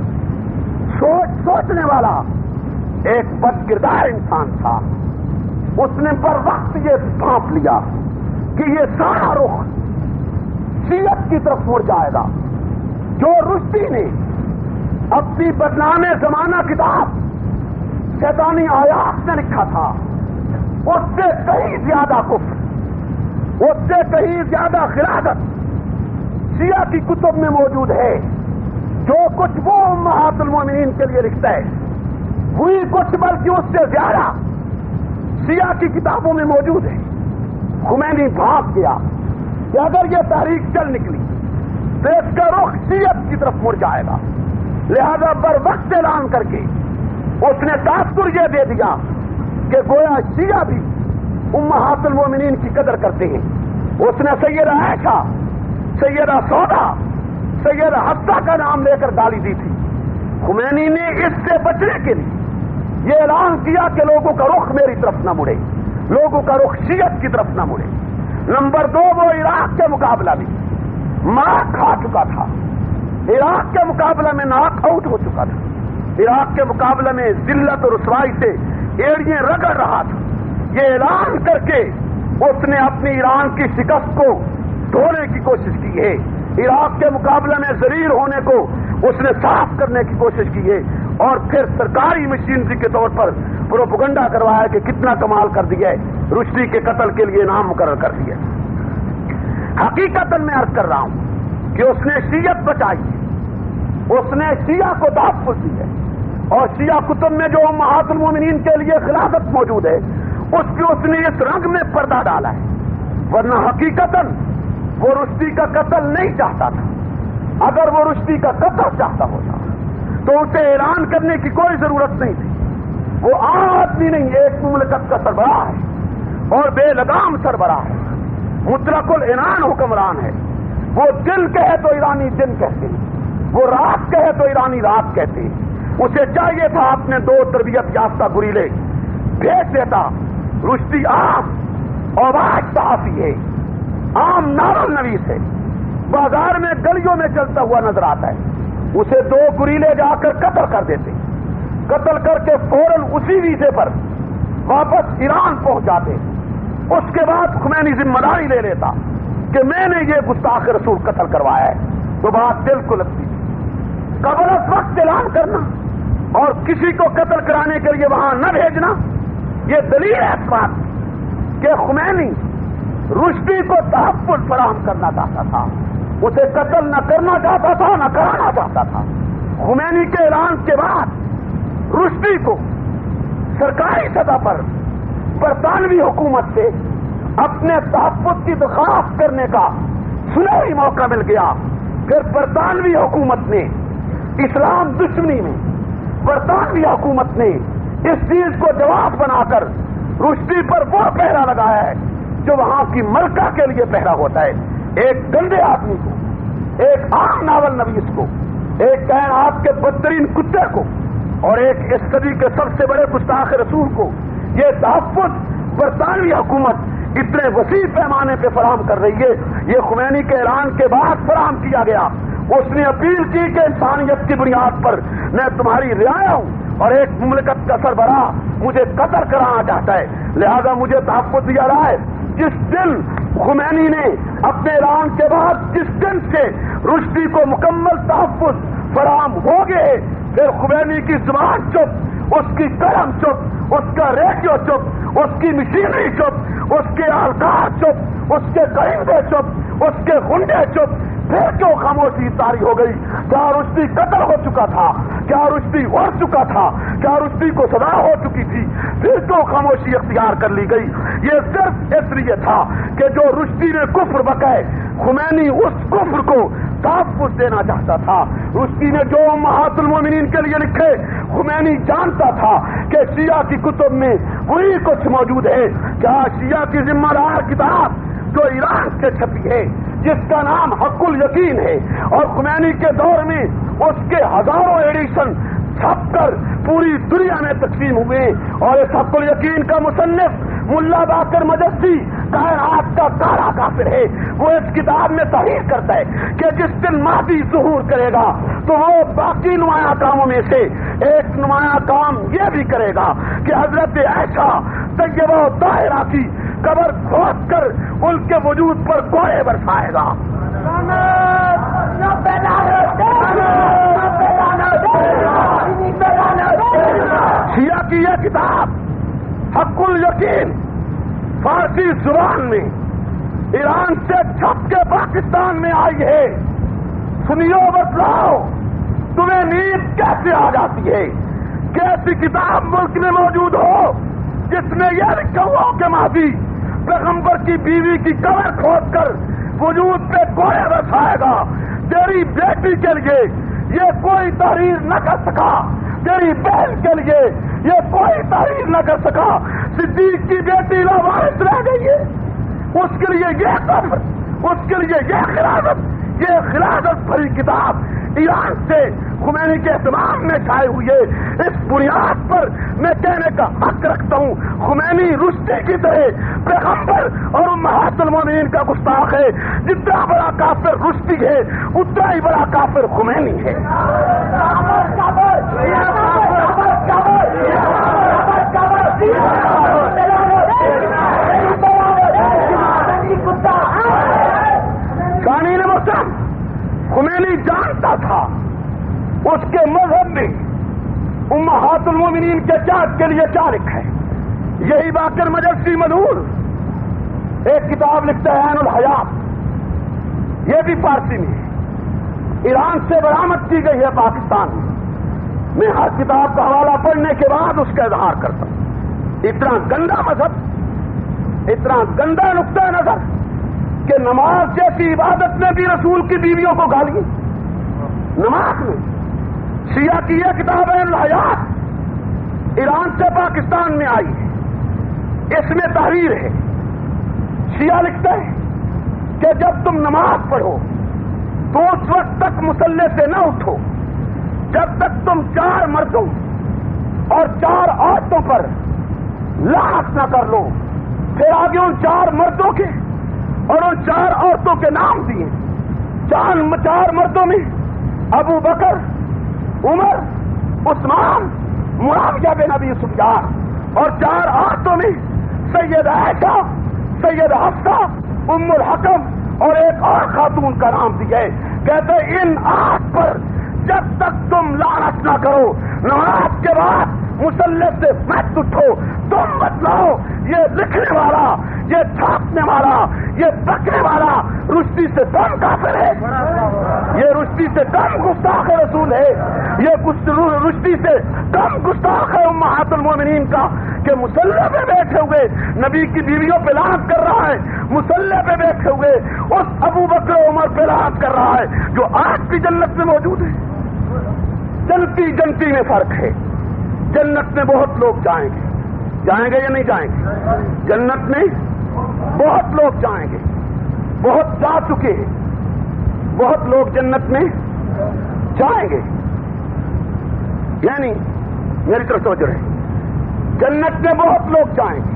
سوچ سوچنے والا ایک بد کردار انسان تھا. اس نے بر وقت یہ بھانپ لیا کہ یہ سارا رخ شیعت کی طرف مڑ جائے گا. جو رشدی نے اپنی بدنام زمانہ کتاب شیطانی آیات میں لکھا تھا اس سے کہیں زیادہ کفر، اس سے کہیں زیادہ خلافت شیعہ کی کتب میں موجود ہے. جو کچھ وہ امہات المومنین کے لیے لکھتا ہے وہی کچھ بلکہ اس سے زیادہ شیعہ کی کتابوں میں موجود ہے. خمینی بھاگ گیا کہ اگر یہ تحریک چل نکلی تو اس کا رخ شیعت کی طرف مڑ جائے گا. لہذا بر وقت اعلان کر کے اس نے تاثر یہ دے دیا کہ گویا شیعہ بھی امہات المومنین کی قدر کرتے ہیں. اس نے سیدہ عائشہ، سیدہ سودا، سیدہ حفصہ کا نام لے کر گالی دی تھی. خمینی نے اس سے بچنے کے لیے یہ اعلان کیا کہ لوگوں کا رخ میری طرف نہ مڑے، لوگوں کا رخ شیعت کی طرف نہ مڑے. نمبر دو، وہ عراق کے مقابلہ میں مار کھا چکا تھا، عراق کے مقابلہ میں ناک آؤٹ ہو چکا تھا، عراق کے مقابلہ میں ذلت اور رسوائی سے ایڑیاں رگڑ رہا تھا. یہ اعلان کر کے اس نے اپنی ایران کی شکست کو دھونے کی کوشش کی ہے. عراق کے مقابلے میں ذلیل ہونے کو اس نے صاف کرنے کی کوشش کی ہے اور پھر سرکاری مشینری کے طور پر پروپیگنڈا کروایا کہ کتنا کمال کر دیا ہے، رشدی کے قتل کے لیے نام مقرر کر دیا. حقیقت میں عرض کر رہا ہوں کہ اس نے شیعت بچائی ہے، اس نے شیعہ کو تحفظ دی ہے اور شیعہ کتب میں جو امہات المومنین کے لیے خلافت موجود ہے اس پہ اس نے اس رنگ میں پردہ ڈالا ہے. ورنہ حقیقتاً وہ رشدی کا قتل نہیں چاہتا تھا. اگر وہ رشدی کا قتل چاہتا ہوتا تو اسے اعلان کرنے کی کوئی ضرورت نہیں تھی. وہ عام آدمی نہیں، ایک مملکت کا سربراہ ہے اور بے لگام سربراہ ہے، مطلق العنان حکمران ہے. وہ دل کہے تو ایرانی دن کہتے ہیں، وہ رات کہے تو ایرانی رات کہتے ہیں. اسے چاہیے تھا اپنے دو تربیت یافتہ گریلے بھیج دیتا. رشدی عام اوباش صحافی ہے، عام ناول نویس ہے، بازار میں گلیوں میں چلتا ہوا نظر آتا ہے. اسے دو گریلے جا کر قتل کر دیتے، قتل کر کے فوراً اسی ویزے پر واپس ایران پہنچ جاتے. اس کے بعد خمینی ذمہ داری لے لیتا کہ میں نے یہ گستاخ رسول قتل کروایا ہے. تو بات دل کو لگتی تھی. قبل از وقت اعلان کرنا اور کسی کو قتل کرانے کے لیے وہاں نہ بھیجنا یہ دلیل ہے اس بات کہ خمینی رشدی کو تحفظ فراہم کرنا چاہتا تھا. اسے قتل نہ کرنا چاہتا تھا نہ کرانا چاہتا تھا. خمینی کے اعلان کے بعد رشدی کو سرکاری سطح پر برطانوی حکومت سے اپنے تحفظ کی درخواست کرنے کا سنہری موقع مل گیا. پھر برطانوی حکومت نے اسلام دشمنی میں برطانوی حکومت نے اس چیز کو جواب بنا کر رشدی پر وہ پہرا لگایا ہے جو وہاں کی ملکہ کے لیے پہرا ہوتا ہے. ایک گندے آدمی کو، ایک عام ناول نویس کو، ایک کائنات کے بدترین کتے کو اور ایک اس صدی کے سب سے بڑے گستاخ رسول کو یہ تحفظ برطانوی حکومت اتنے وسیع پیمانے پہ فراہم کر رہی ہے. یہ خمینی کے اعلان کے بعد فراہم کیا گیا. اس نے اپیل کی کہ انسانیت کی بنیاد پر میں تمہاری رعایا ہوں اور ایک مملکت کا سربراہ مجھے قتل کرانا چاہتا ہے، لہذا مجھے تحفظ دیا رہا ہے. جس دن خمینی نے اپنے اعلان کے بعد جس دن سے رشدی کو مکمل تحفظ فراہم ہو گئے، پھر خمینی کی زبان چپ، اس کی قلم چپ، اس کا ریڈیو چپ، اس کی مشینری چپ، اس کے اہلکار چپ، اس کے کرندے چپ، اس کے غنڈے چپ. پھر کیوں خاموشی طاری ہو گئی؟ کیا رشدی قتل ہو چکا تھا؟ کیا رشدی اڑ چکا تھا؟ کیا رشدی کو سزا ہو چکی تھی؟ پھر کیوں خاموشی اختیار کر لی گئی؟ یہ صرف اس لیے تھا کہ جو رشدی نے کفر بکائے، خمینی اس کفر کو تحفظ دینا چاہتا تھا. رشدی نے جو امہات المومنین کے لیے لکھے، خمینی جانتا تھا کہ شیعہ کی کتب میں وہی کچھ موجود ہے. کیا شیعہ کی ذمہ دار کتاب جو ایران سے چھپی ہے جس کا نام حق الیقین ہے اور خمینی کے دور میں اس کے ہزاروں ایڈیشن چھپ کر پوری دنیا میں تقسیم ہوئے اور اس حق الیقین کا مصنف ملا باقر مجدی کائنات کا کارا کافر ہے. وہ اس کتاب میں تحریر کرتا ہے کہ جس دن مہدی ظہور کرے گا تو وہ باقی نمایاں کاموں میں سے ایک نمایاں کام یہ بھی کرے گا کہ حضرت عائشہ طیبہ و طاہرہ کی قبر کھود کر ان کے وجود پر کوڑے برسائے گا. شیعہ کی یہ کتاب حق الیقین فارسی زبان میں ایران سے چھپ کے پاکستان میں آئی ہے. سنیو بتلاؤ تمہیں نیند کیسے آ جاتی ہے کہ ایسی کتاب ملک میں موجود ہو جس نے یہ لکھا ہوا کہ ماضی پیغمبر کی بیوی کی قبر کھود کر وجود پہ کوڑے برسائے گا. تیری بیٹی کے لیے یہ کوئی تحریر نہ کر سکا, تیری بہن کے لیے یہ کوئی تحریر نہ کر سکا. صدیق کی بیٹی لوارث رہ گئی ہے, اس کے لیے یہ قبر, اس کے لیے یہ خلافت, یہ خلافت بھری کتاب ایران سے خمینی کے اہتمام میں چھائے ہوئی ہے. اس بنیاد پر میں کہنے کا حق رکھتا ہوں خمینی رشتی کی طرح پیغمبر اور امہات المومنین کا گستاخ ہے. جتنا بڑا کافر رشتی ہے اتنا ہی بڑا کافر خمینی ہے. قانون محترم خمینی جانتا تھا اس کے مذہب میں امہات المومنین کے چاند کے لیے کیا لکھا ہے. یہی باقر مجلسی مدور ایک کتاب لکھتا ہے عین الحیات, یہ بھی فارسی میں ہے, ایران سے برآمد کی گئی ہے پاکستان میں. میں ہر کتاب کا حوالہ پڑھنے کے بعد اس کا اظہار کرتا ہوں. اتنا گندا مذہب, اتنا گندا نقطہ نظر کہ نماز جیسی عبادت میں بھی رسول کی بیویوں کو گالی. نماز میں شیعہ کی یہ کتاب ہے الحیات ایران سے پاکستان میں آئی ہے. اس میں تحریر ہے. شیعہ لکھتا ہے کہ جب تم نماز پڑھو تو اس وقت تک مصلے سے نہ اٹھو جب تک تم چار مردوں اور چار عورتوں پر لاحق نہ کر لو. پھر آگے ان چار مردوں کے اور ان چار عورتوں کے نام دیے. چار چار مردوں میں ابو بکر, عمر, عثمان, معاویہ بن ابی سفیان, اور چار عورتوں میں سید عائشہ, سید حفصہ, ام الحکم اور ایک اور خاتون کا نام دیا ہے. کہتے ان آٹھ پر جب تک تم لعنت نہ کرو نماز کے بعد مسلح سے مت اٹھو. تم بتلاؤ یہ لکھنے والا, یہ چھاپنے والا, یہ بکنے والا رشتی سے کم کافر ہے, یہ رشتی سے کم گستاخ رسول ہے, یہ رشتی سے کم گستاخ ہے امہات المومنین کا کہ مسلح پہ بیٹھے ہوئے نبی کی بیویوں پہ لعنت کر رہا ہے, مسلح پہ بیٹھے ہوئے اس ابو بکر عمر پہ لعنت کر رہا ہے جو آج بھی جنت میں موجود ہے. جنتی جنتی میں فرق ہے. جنت میں بہت لوگ جائیں گے, جائیں گے یا نہیں جائیں گے؟ جنت میں بہت لوگ جائیں گے, بہت جا چکے ہیں, بہت لوگ جنت میں جائیں گے. یعنی میری طرف توجہ رہے, جنت میں بہت لوگ جائیں گے.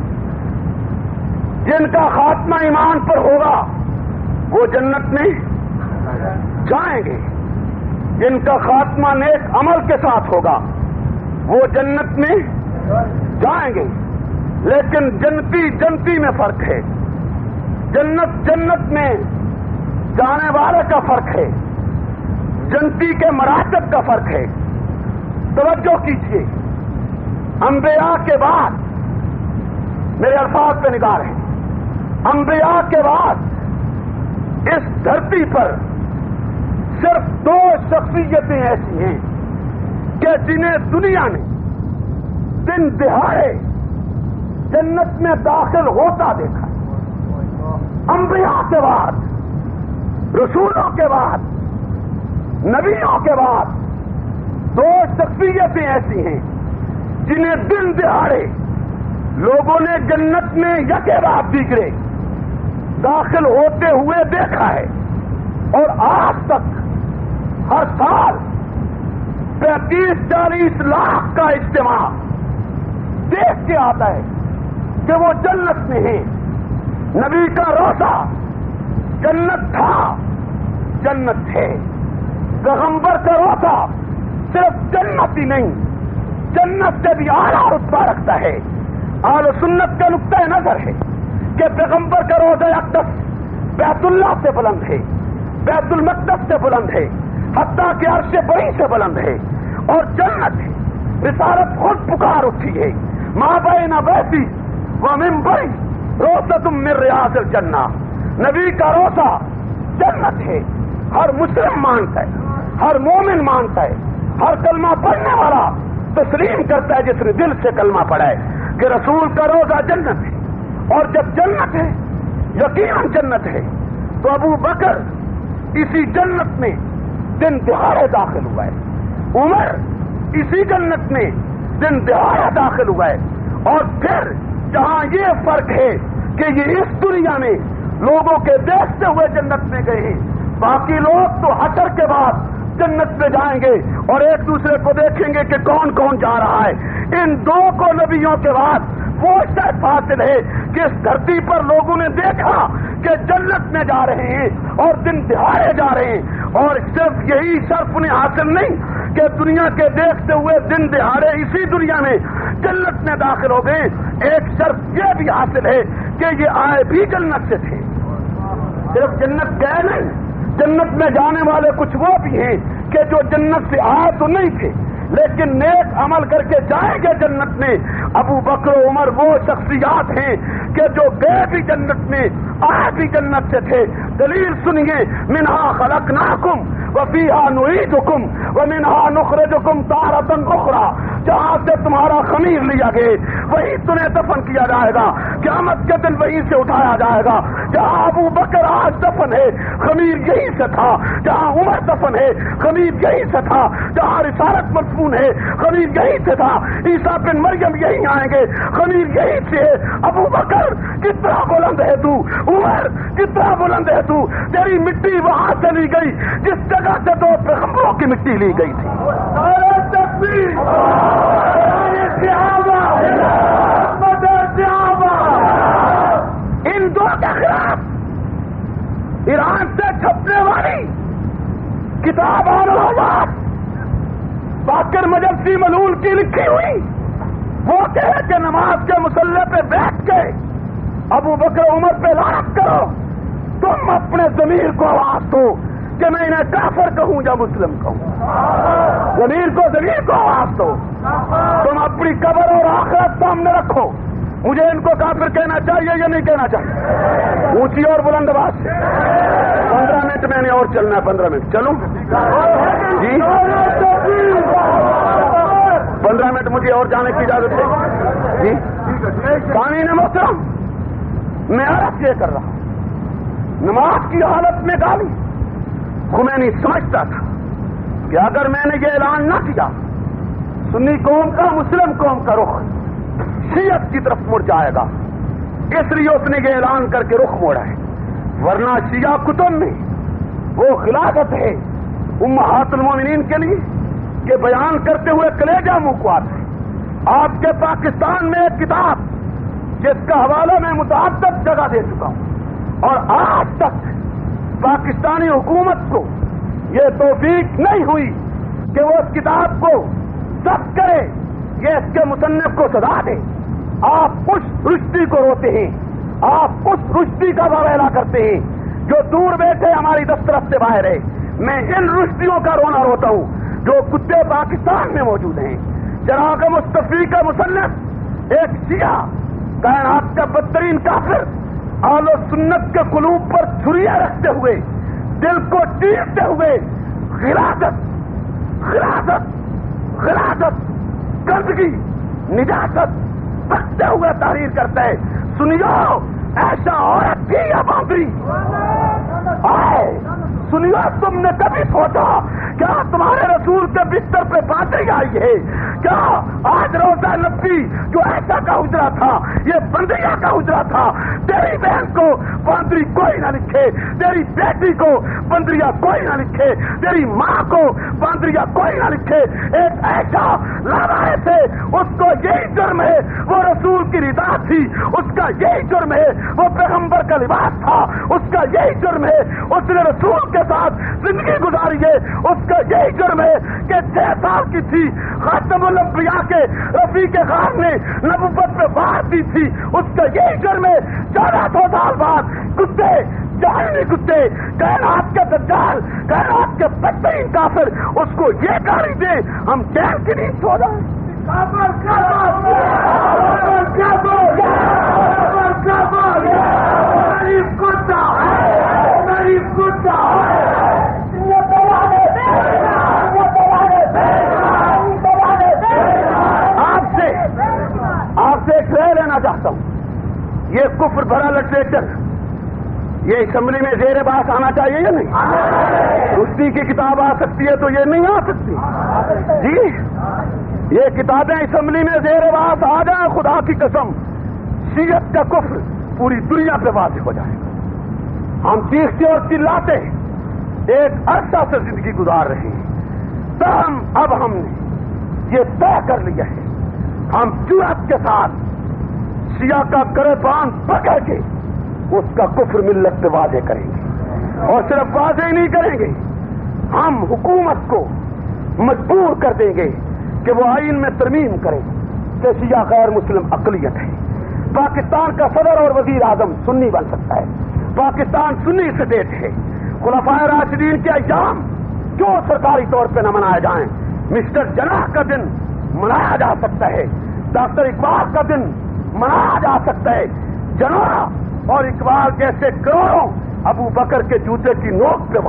جن کا خاتمہ ایمان پر ہوگا وہ جنت میں جائیں گے, جن کا خاتمہ نیک عمل کے ساتھ ہوگا وہ جنت میں جائیں گے. لیکن جنتی جنتی میں فرق ہے. جنت جنت میں جانے والے کا فرق ہے, جنتی کے مراتب کا فرق ہے. توجہ کیجیے, انبیاء کے بعد میرے الفاظ پہ نگاہ ہے, انبیاء کے بعد اس دھرتی پر صرف دو شخصیتیں ایسی ہیں کہ جنہیں دنیا نے دن دہاڑے جنت میں داخل ہوتا دیکھا. انبیاء کے بعد, رسولوں کے بعد, نبیوں کے بعد دو شخصیتیں ایسی ہیں جنہیں دن دہاڑے لوگوں نے جنت میں یکے بعد دیگرے داخل ہوتے ہوئے دیکھا ہے. اور آج تک ہر سال پینتیس چالیس لاکھ کا اجتماع دیکھ کے آتا ہے کہ وہ جنت میں ہیں. نبی کا روزہ جنت تھا, جنت ہے. پیغمبر کا روزہ صرف جنت ہی نہیں, جنت سے بھی اعلیٰ رتبہ رکھتا ہے. اہل سنت کا نقطۂ نظر ہے کہ پیغمبر کا روضہ اقدس بیت اللہ سے بلند ہے، بیت المقدس سے بلند ہے، حتیٰ کہ عرش بری سے بلند ہے، اور جنت ہے۔ رسالت خود پکار اٹھی ہے، ما بین بیتی و منبری روضۃ من ریاض الجنہ، نبی کا روضہ جنت ہے۔ ہر مسلم مانتا ہے، ہر مومن مانتا ہے، ہر کلمہ پڑھنے والا تسلیم کرتا ہے جس نے دل سے کلمہ پڑھا ہے کہ رسول کا روضہ جنت ہے۔ اور جب جنت ہے، یقیناً جنت ہے، تو ابو بکر اسی جنت میں دن دہاڑے داخل ہوا ہے، عمر اسی جنت میں دن دہاڑے داخل ہوا ہے۔ اور پھر جہاں یہ فرق ہے کہ یہ اس دنیا میں لوگوں کے دیکھتے ہوئے جنت میں گئے ہیں، باقی لوگ تو حشر کے بعد جنت میں جائیں گے اور ایک دوسرے کو دیکھیں گے کہ کون کون جا رہا ہے۔ ان دو کو نبیوں کے بعد وہ شرف حاصل ہے کہ اس دھرتی پر لوگوں نے دیکھا کہ جنت میں جا رہے ہیں اور دن دہاڑے جا رہے ہیں، اور صرف یہی شرف انہیں حاصل نہیں کہ دنیا کے دیکھتے ہوئے دن دہاڑے اسی دنیا میں جنت میں داخل ہو گئے، ایک شرف یہ بھی حاصل ہے کہ یہ آئے بھی جنت سے تھے، صرف جنت گئے نہیں، جنت میں جانے والے کچھ وہ بھی ہیں کہ جو جنت سے آئے تو نہیں تھے لیکن نیک عمل کر کے جائیں گے جنت میں۔ ابو بکر و عمر وہ شخصیات ہیں کہ جو گئے بھی جنت میں، آئے بھی جنت سے تھے۔ دلیل سنیے، منہا خلقناکم وفیہا نعیدکم ومنہا نخرجکم تارۃ اخری، جہاں سے تمہارا خمیر لیا گئے وہی تمہیں دفن کیا جائے گا، قیامت کے دن وہیں سے اٹھایا جائے گا۔ جہاں ابو بکر آج دفن ہے خمیر یہی سے تھا، جہاں عمر دفن ہے خمیر یہی سے تھا، جہاں رسالت مدفون ہے خمیر یہی سے تھا، عیسیٰ بن مریم یہی آئیں گے خمیر یہی سے ہے۔ ابو بکر کتنا بلند ہے تو، عمر کتنا بلند ہے تو، تیری مٹی وہاں سے لی گئی جس جگہ سے تو پیغمبروں کی مٹی لی گئی تھی۔ ان دو کے خلاف ایران سے چھپنے والی کتاب اور باقر مجلسی ملول کی لکھی ہوئی وہ کہے کہ نماز کے مصلی پہ بیٹھ کے ابو بکر عمر پہ لعنت کرو، تم اپنے ضمیر کو آواز دو کہ میں انہیں کافر کہوں یا مسلم کہوں، ضمیر کو ضمیر کو آواز دو، تم اپنی قبر اور آخرت سامنے رکھو، مجھے ان کو کافر کہنا چاہیے یا نہیں کہنا چاہیے؟ اونچی اور بلند آواز سے۔ پندرہ منٹ میں نے اور چلنا ہے، پندرہ منٹ چلوں جی، پندرہ منٹ مجھے اور جانے کی اجازت ہے جی۔ پانی نے محترم میں عرض یہ کر رہا ہوں، نماز کی حالت میں گالی خمینی سمجھتا تھا کہ اگر میں نے یہ اعلان نہ کیا سنی قوم کا مسلم قوم کا رخ شیعت کی طرف مڑ جائے گا، اس لیے اس نے یہ اعلان کر کے رخ موڑا ہے، ورنہ شیعہ کتب میں وہ خلافت ہے امہات المومنین کے لیے کہ بیان کرتے ہوئے کلیجہ منہ کو آتا ہے۔ آپ کے پاکستان میں ایک کتاب جس کا حوالہ میں متعدد جگہ دے چکا ہوں، اور آج تک پاکستانی حکومت کو یہ توفیق نہیں ہوئی کہ وہ اس کتاب کو ضبط کرے، یہ اس کے مصنف کو سزا دے۔ آپ اس رشتی کو روتے ہیں، آپ اس رشتی کا واویلا کرتے ہیں جو دور بیٹھے ہماری دسترس سے باہر ہے۔ میں ان رشتیوں کا رونا روتا ہوں جو کتے پاکستان میں موجود ہیں۔ جناب مصطفی کا مصنف ایک شیعہ کائنات کا بدترین کافر، اہل سنت کے قلوب پر چھریاں رکھتے ہوئے، دل کو چیرتے ہوئے غلاظت غلاظت غلاظت گندگی نجاست بکتے ہوئے تحریر کرتا ہے۔ سنیو، ایسا عورت تھی یا باندری؟ آئے سنیو، تم نے کبھی سوچا کیا تمہارے رسول کے بستر پہ باندری آئی ہے؟ کیا آج روزہ نبی جو ایسا کا حجرا تھا یہ بندریا کا حجرا تھا؟ تیری بہن کو باندری کوئی نہ لکھے، تیری بیٹی کو بندریا کوئی نہ لکھے، تیری ماں کو باندریا کوئی نہ لکھے۔ ایک ایسا لاوائے سے اس کو یہی جرم ہے، وہ رسول کی رضا تھی، اس کا یہی جرم ہے، وہ پیغمبر کا لباس تھا، اس کا یہی جرم ہے، اس نے رسول کے ساتھ زندگی گزاری ہے، اس کا یہی جرم ہے کہ چھ سال کی تھی، خاتم الانبیاء کے رفیع نبی کے خان نے نبوت پہ وار دی تھی، اس کے یہی گھر میں چودہ سو سال بعد کتے جہنمی کتے کائنات کے دجال کائنات کے بدترین کافر اس کو یہ گالی دے، ہم چین کی نہیں سو جائیں۔ آپ سے آپ سے ایک رائے لینا چاہتا ہوں، یہ کفر بھرا لٹریچر یہ اسمبلی میں زیر بحث آنا چاہیے یا نہیں؟ رشتی کی کتاب آ سکتی ہے تو یہ نہیں آ سکتی جی؟ یہ کتابیں اسمبلی میں زیر بحث آ جائیں، خدا کی قسم شیعت کا کفر پوری دنیا پہ واضح ہو جائے گا۔ ہم چیختے اور چلاتے ایک عرصہ سے زندگی گزار رہے ہیں، تاہم اب ہم نے یہ طے کر لیا ہے ہم جرأت کے ساتھ شیعہ کا گریبان پکڑ کے اس کا کفر ملت پہ واضح کریں گے، اور صرف واضح نہیں کریں گے، ہم حکومت کو مجبور کر دیں گے کہ وہ آئین میں ترمیم کرے کہ شیعہ غیر مسلم اقلیت ہے۔ پاکستان کا صدر اور وزیر اعظم سنی بن سکتا ہے، پاکستان سنی اسٹیٹ ہے، خلفائے راشدین کے ایام کیوں سرکاری طور پہ نہ منائے جائیں؟ مسٹر جناح کا دن منایا جا سکتا ہے، ڈاکٹر اقبال کا دن منایا جا سکتا ہے۔ جناح اور اقبال جیسے کروڑوں ابو بکر کے جوتے کی نوک پہ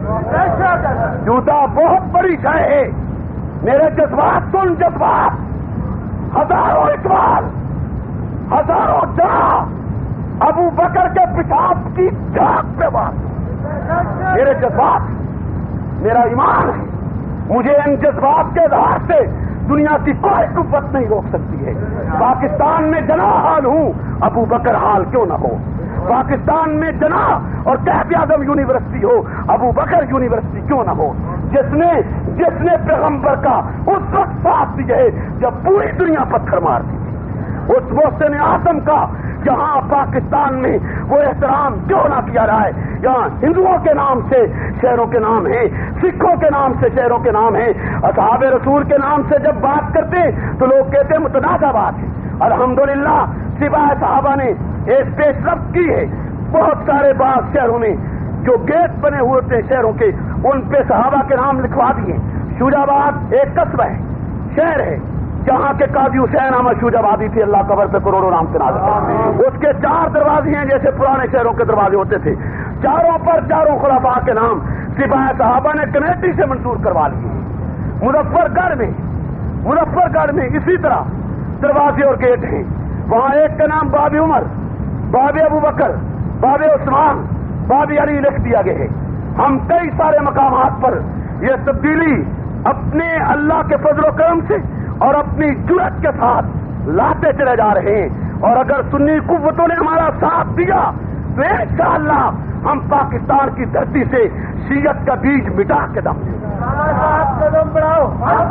بات، جوتا بہت بڑی شے ہے۔ میرے جذبات سن، جذبات ہزاروں اقبال، ہزاروں جناح ابو بکر کے پیشاب کی جھاگ پہ بات، میرے جذبات، میرا ایمان ہے، مجھے ان جذبات کے اظہار سے دنیا کی کوئی قوت نہیں روک سکتی ہے۔ پاکستان میں جناح حال ہوں، ابو بکر حال کیوں نہ ہو؟ پاکستان میں جناح اور قائد اعظم یونیورسٹی ہو، ابو بکر یونیورسٹی کیوں نہ ہو؟ جس نے جس نے پیغمبر کا اس وقت ساتھ دیا ہے جب پوری دنیا پتھر مارتی تھی، اس محسن اعظم کا یہاں پاکستان میں وہ احترام کیوں نہ کیا جائے؟ یہاں ہندوؤں کے نام سے شہروں کے نام ہیں، سکھوں کے نام سے شہروں کے نام ہیں، اصحاب رسول کے نام سے جب بات کرتے تو لوگ کہتے ہیں متنازع بات ہے۔ الحمدللہ سوائے صحابہ نے ایک پیش رفت کی ہے، بہت سارے باغ شہروں میں جو گیٹ بنے ہوئے تھے شہروں کے ان پہ صحابہ کے نام لکھوا دیے۔ شوجہ آباد ایک قصبہ ہے، شہر ہے جہاں کے قاضی حسین احمد شوجہ آبادی تھی، اللہ قبر پہ کروڑوں نام سے نازل، اس کے چار دروازے ہیں جیسے پرانے شہروں کے دروازے ہوتے تھے، چاروں پر چاروں خلفاء کے نام سپاہی صحابہ نے کمیٹی سے منظور کروا لیے۔ مظفر گڑھ میں مظفر گڑھ میں اسی طرح دروازے اور گیٹ ہیں، وہاں ایک کا نام باب عمر، باب ابو بکر، باب عثمان، باب علی لکھ دیا گیا ہے۔ ہم کئی سارے مقامات پر یہ تبدیلی اپنے اللہ کے فضل و کرم سے اور اپنی جرأت کے ساتھ لاتے چلے جا رہے ہیں، اور اگر سنی قوتوں نے ہمارا ساتھ دیا تو انشاءاللہ ہم پاکستان کی دھرتی سے شیعت کا بیج مٹا کے دم دیں گے۔ قدم بڑھاؤ،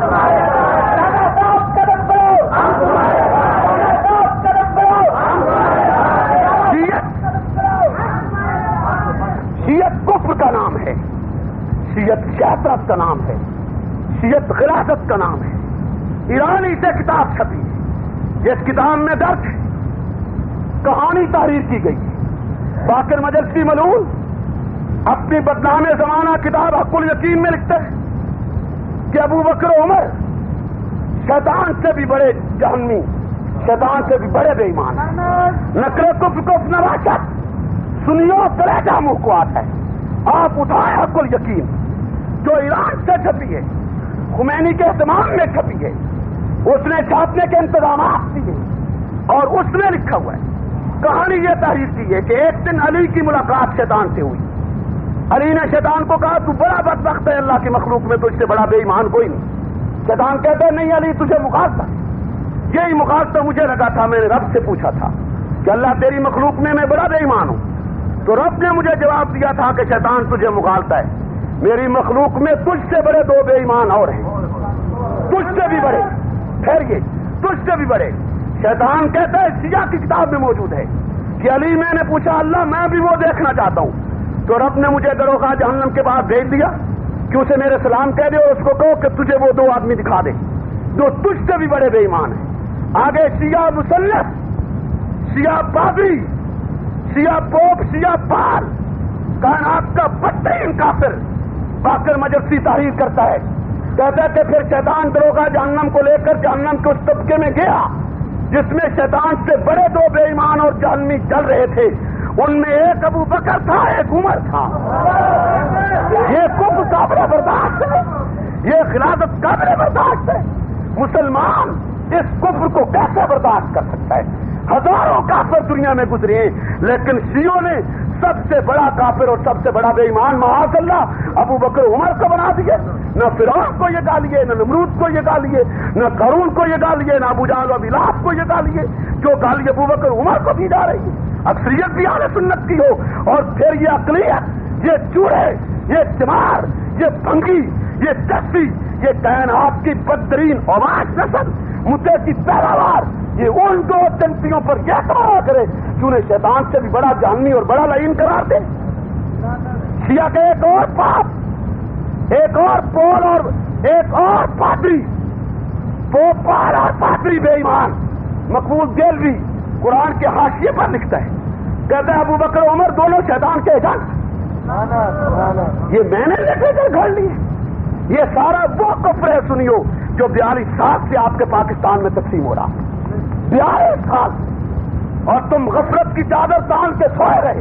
قدم بڑھاؤ، شیعت کفر کا نام ہے، شیعت شہادت کا نام ہے، شیعت غلاظت کا نام ہے۔ ایرانی سے کتاب چھپی، جس کتاب میں درج ہے، کہانی تحریر کی گئی ہے۔ باقر مجلسی ملعون اپنی بدنام زمانہ کتاب حق الیقین میں لکھتا ہے کہ ابو بکر و عمر شیطان سے بھی بڑے جہنمی، شیطان سے بھی بڑے بے ایمان ہیں۔ نکرے کفر کفر نواشت سنیوں کلیجہ منہ کو آتا ہے۔ آپ اٹھائیں حق الیقین جو ایران سے چھپی ہے، خمینی کے اہتمام میں چھپی ہے، اس نے چھاپنے کے انتظامات دیے اور اس نے لکھا ہوا ہے۔ کہانی یہ تحریر کی ہے کہ ایک دن علی کی ملاقات شیطان سے ہوئی۔ علی نے شیطان کو کہا تو بڑا بدبخت ہے، اللہ کی مخلوق میں تجھ سے بڑا بے ایمان کوئی نہیں۔ شیطان کہتا ہے نہیں علی تجھے مخالفہ، یہی مخالفہ مجھے لگا تھا، میں نے رب سے پوچھا تھا کہ اللہ تیری مخلوق میں میں بڑا بے ایمان ہوں، تو رب نے مجھے جواب دیا تھا کہ شیطان تجھے مخالفہ ہے، میری مخلوق میں تجھ سے بڑے دو بے ایمان اور ہیں، تجھ سے بھی بڑے، پھر یہ تجھ سے بھی بڑے۔ شیطان کہتا ہے سیاہ کی کتاب میں موجود ہے کہ علی میں نے پوچھا اللہ میں بھی وہ دیکھنا چاہتا ہوں، تو رب نے مجھے دروغہ جہنم کے بعد بھیج دیا کہ اسے میرے سلام کہہ دے اور اس کو کہو کہ تجھے وہ دو آدمی دکھا دے جو تجھ سے بھی بڑے بے ایمان ہیں۔ آگے شیعہ مسلط، شیعہ بابری، شیعہ پوپ، شیعہ پال، کائنات کا بدترین کافر باقر مجلسی تحریر کرتا ہے، کہتا ہے کہ پھر شیطان دروگا جہنم کو لے کر جہنم کے اس طبقے میں گیا جس میں شیطان سے بڑے دو بے ایمان اور جہنمی چل رہے تھے، ان میں ایک ابو بکر تھا، ایک عمر تھا۔ یہ کفر قابل برداشت ہے، یہ خلافت قابل برداشت ہے؟ مسلمان اس کفر کو کیسے برداشت کر سکتا ہے؟ ہزاروں کافر دنیا میں گزرے ہیں، لیکن شیعوں نے سب سے بڑا کافر اور سب سے بڑا بے ایمان معاذ اللہ ابو بکر عمر کو بنا دیے۔ نہ فرعون کو یہ گالیے، نہ نمرود کو یہ گالیے، نہ قارون کو یہ گالیے، نہ ابو جہل و ابی لہب کو یہ گالیے، جو گالی ابو بکر عمر کو دی جا رہی ہے۔ اکثریت بھی اہل سنت کی ہو، اور پھر یہ اقلیت، یہ چوڑے، یہ چمار، یہ بھنگی، یہ چسی، یہ کائنات کی بدترین اوانش نسل، مدعے کی پیداوار، یہ ان دو جنتیوں پر یہ کہا کرے جنہیں شیطان سے بھی بڑا جہنمی اور بڑا لعین قرار دے۔ شیعہ کے ایک اور پاپ، ایک اور پول اور ایک اور پادری، پوپال اور پادری بے ایمان مقبول دہلوی قرآن کے حاشیے پر لکھتا ہے، کہتا ہے ابو بکر عمر دونوں شیطان کے ایجنٹ۔ یہ میں نے لکھے کر گھڑ لی ہے۔ یہ سارا وہ کفر ہے سنیو جو بیالیس سال سے آپ کے پاکستان میں تقسیم ہو رہا، بیالیس سال، اور تم غفلت کی چادر تان کے سوئے رہے۔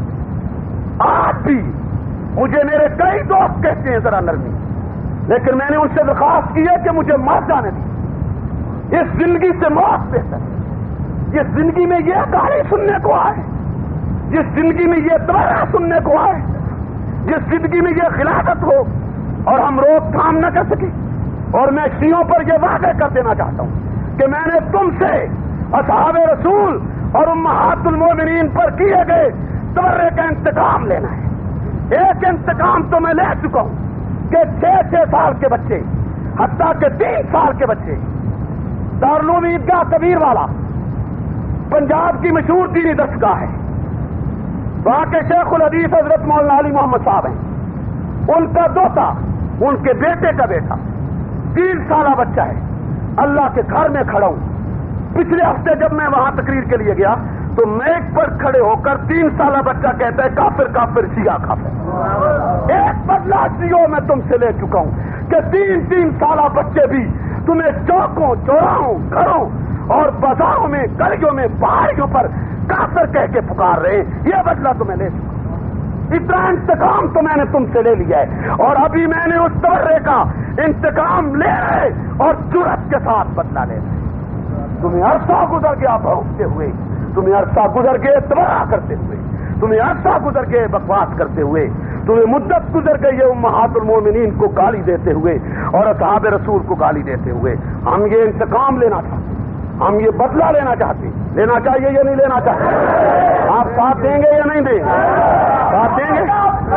آج بھی مجھے میرے کئی دوست کہتے ہیں ذرا نرمی، لیکن میں نے ان سے درخواست کی ہے کہ مجھے مر جانے دی، اس زندگی سے موت بہتر ہے۔ اس زندگی میں یہ گالی سننے کو آئے، جس زندگی میں یہ دوبارہ سننے کو آئے، جس زندگی میں یہ خلافت ہو اور ہم روک تھام نہ کر سکیں۔ اور میں شیعوں پر یہ وعدے کر دینا چاہتا ہوں کہ میں نے تم سے اصحاب رسول اور امہات المومنین پر کیے گئے تبرے کا انتقام لینا ہے۔ ایک انتقام تو میں لے چکا ہوں کہ چھ چھ سال کے بچے، حتیٰ کہ تین سال کے بچے، دارالعلوم عیدگاہ کبیر والا پنجاب کی مشہور دینی درسگاہ ہے، وہاں کے شیخ الحدیث حضرت مولانا علی محمد صاحب ہیں، ان کا دوتا، ان کے بیٹے کا بیٹا، تین سالہ بچہ ہے، اللہ کے گھر میں کھڑا ہوں۔ پچھلے ہفتے جب میں وہاں تقریر کے لیے گیا تو میک پر کھڑے ہو کر تین سالہ بچہ کہتا ہے کافر کافر شیعہ کافر۔ ایک بدلہ شیعوں میں تم سے لے چکا ہوں کہ تین تین سالہ بچے بھی تمہیں چوکوں، چوراہوں، گھروں اور بازاروں میں، گلیوں میں، پہاڑیوں پر کافر کہہ کے پکار رہے ہیں۔ یہ بدلہ تمہیں لے چکا ہوں، اتنا انتقام تو میں نے تم سے لے لیا ہے، اور ابھی میں نے اس تبرے کا انتقام لے رہے اور جرأت کے ساتھ بدلہ لے رہے۔ تمہیں عرصہ گزر گیا بھونکتے ہوئے، تمہیں عرصہ گزر گئے تباہ کرتے ہوئے، تمہیں عرصہ گزر گئے بکواس کرتے ہوئے، تمہیں مدت گزر گئی ہے امہات المومنین کو گالی دیتے ہوئے اور اصحاب رسول کو گالی دیتے ہوئے۔ ہم یہ انتقام لینا چاہتے ہیں، ہم یہ بدلہ لینا چاہتے ہیں۔ لینا چاہیے یا نہیں لینا چاہیے؟ آپ ساتھ دیں گے یا نہیں دیں گے؟ ساتھ دیں گے؟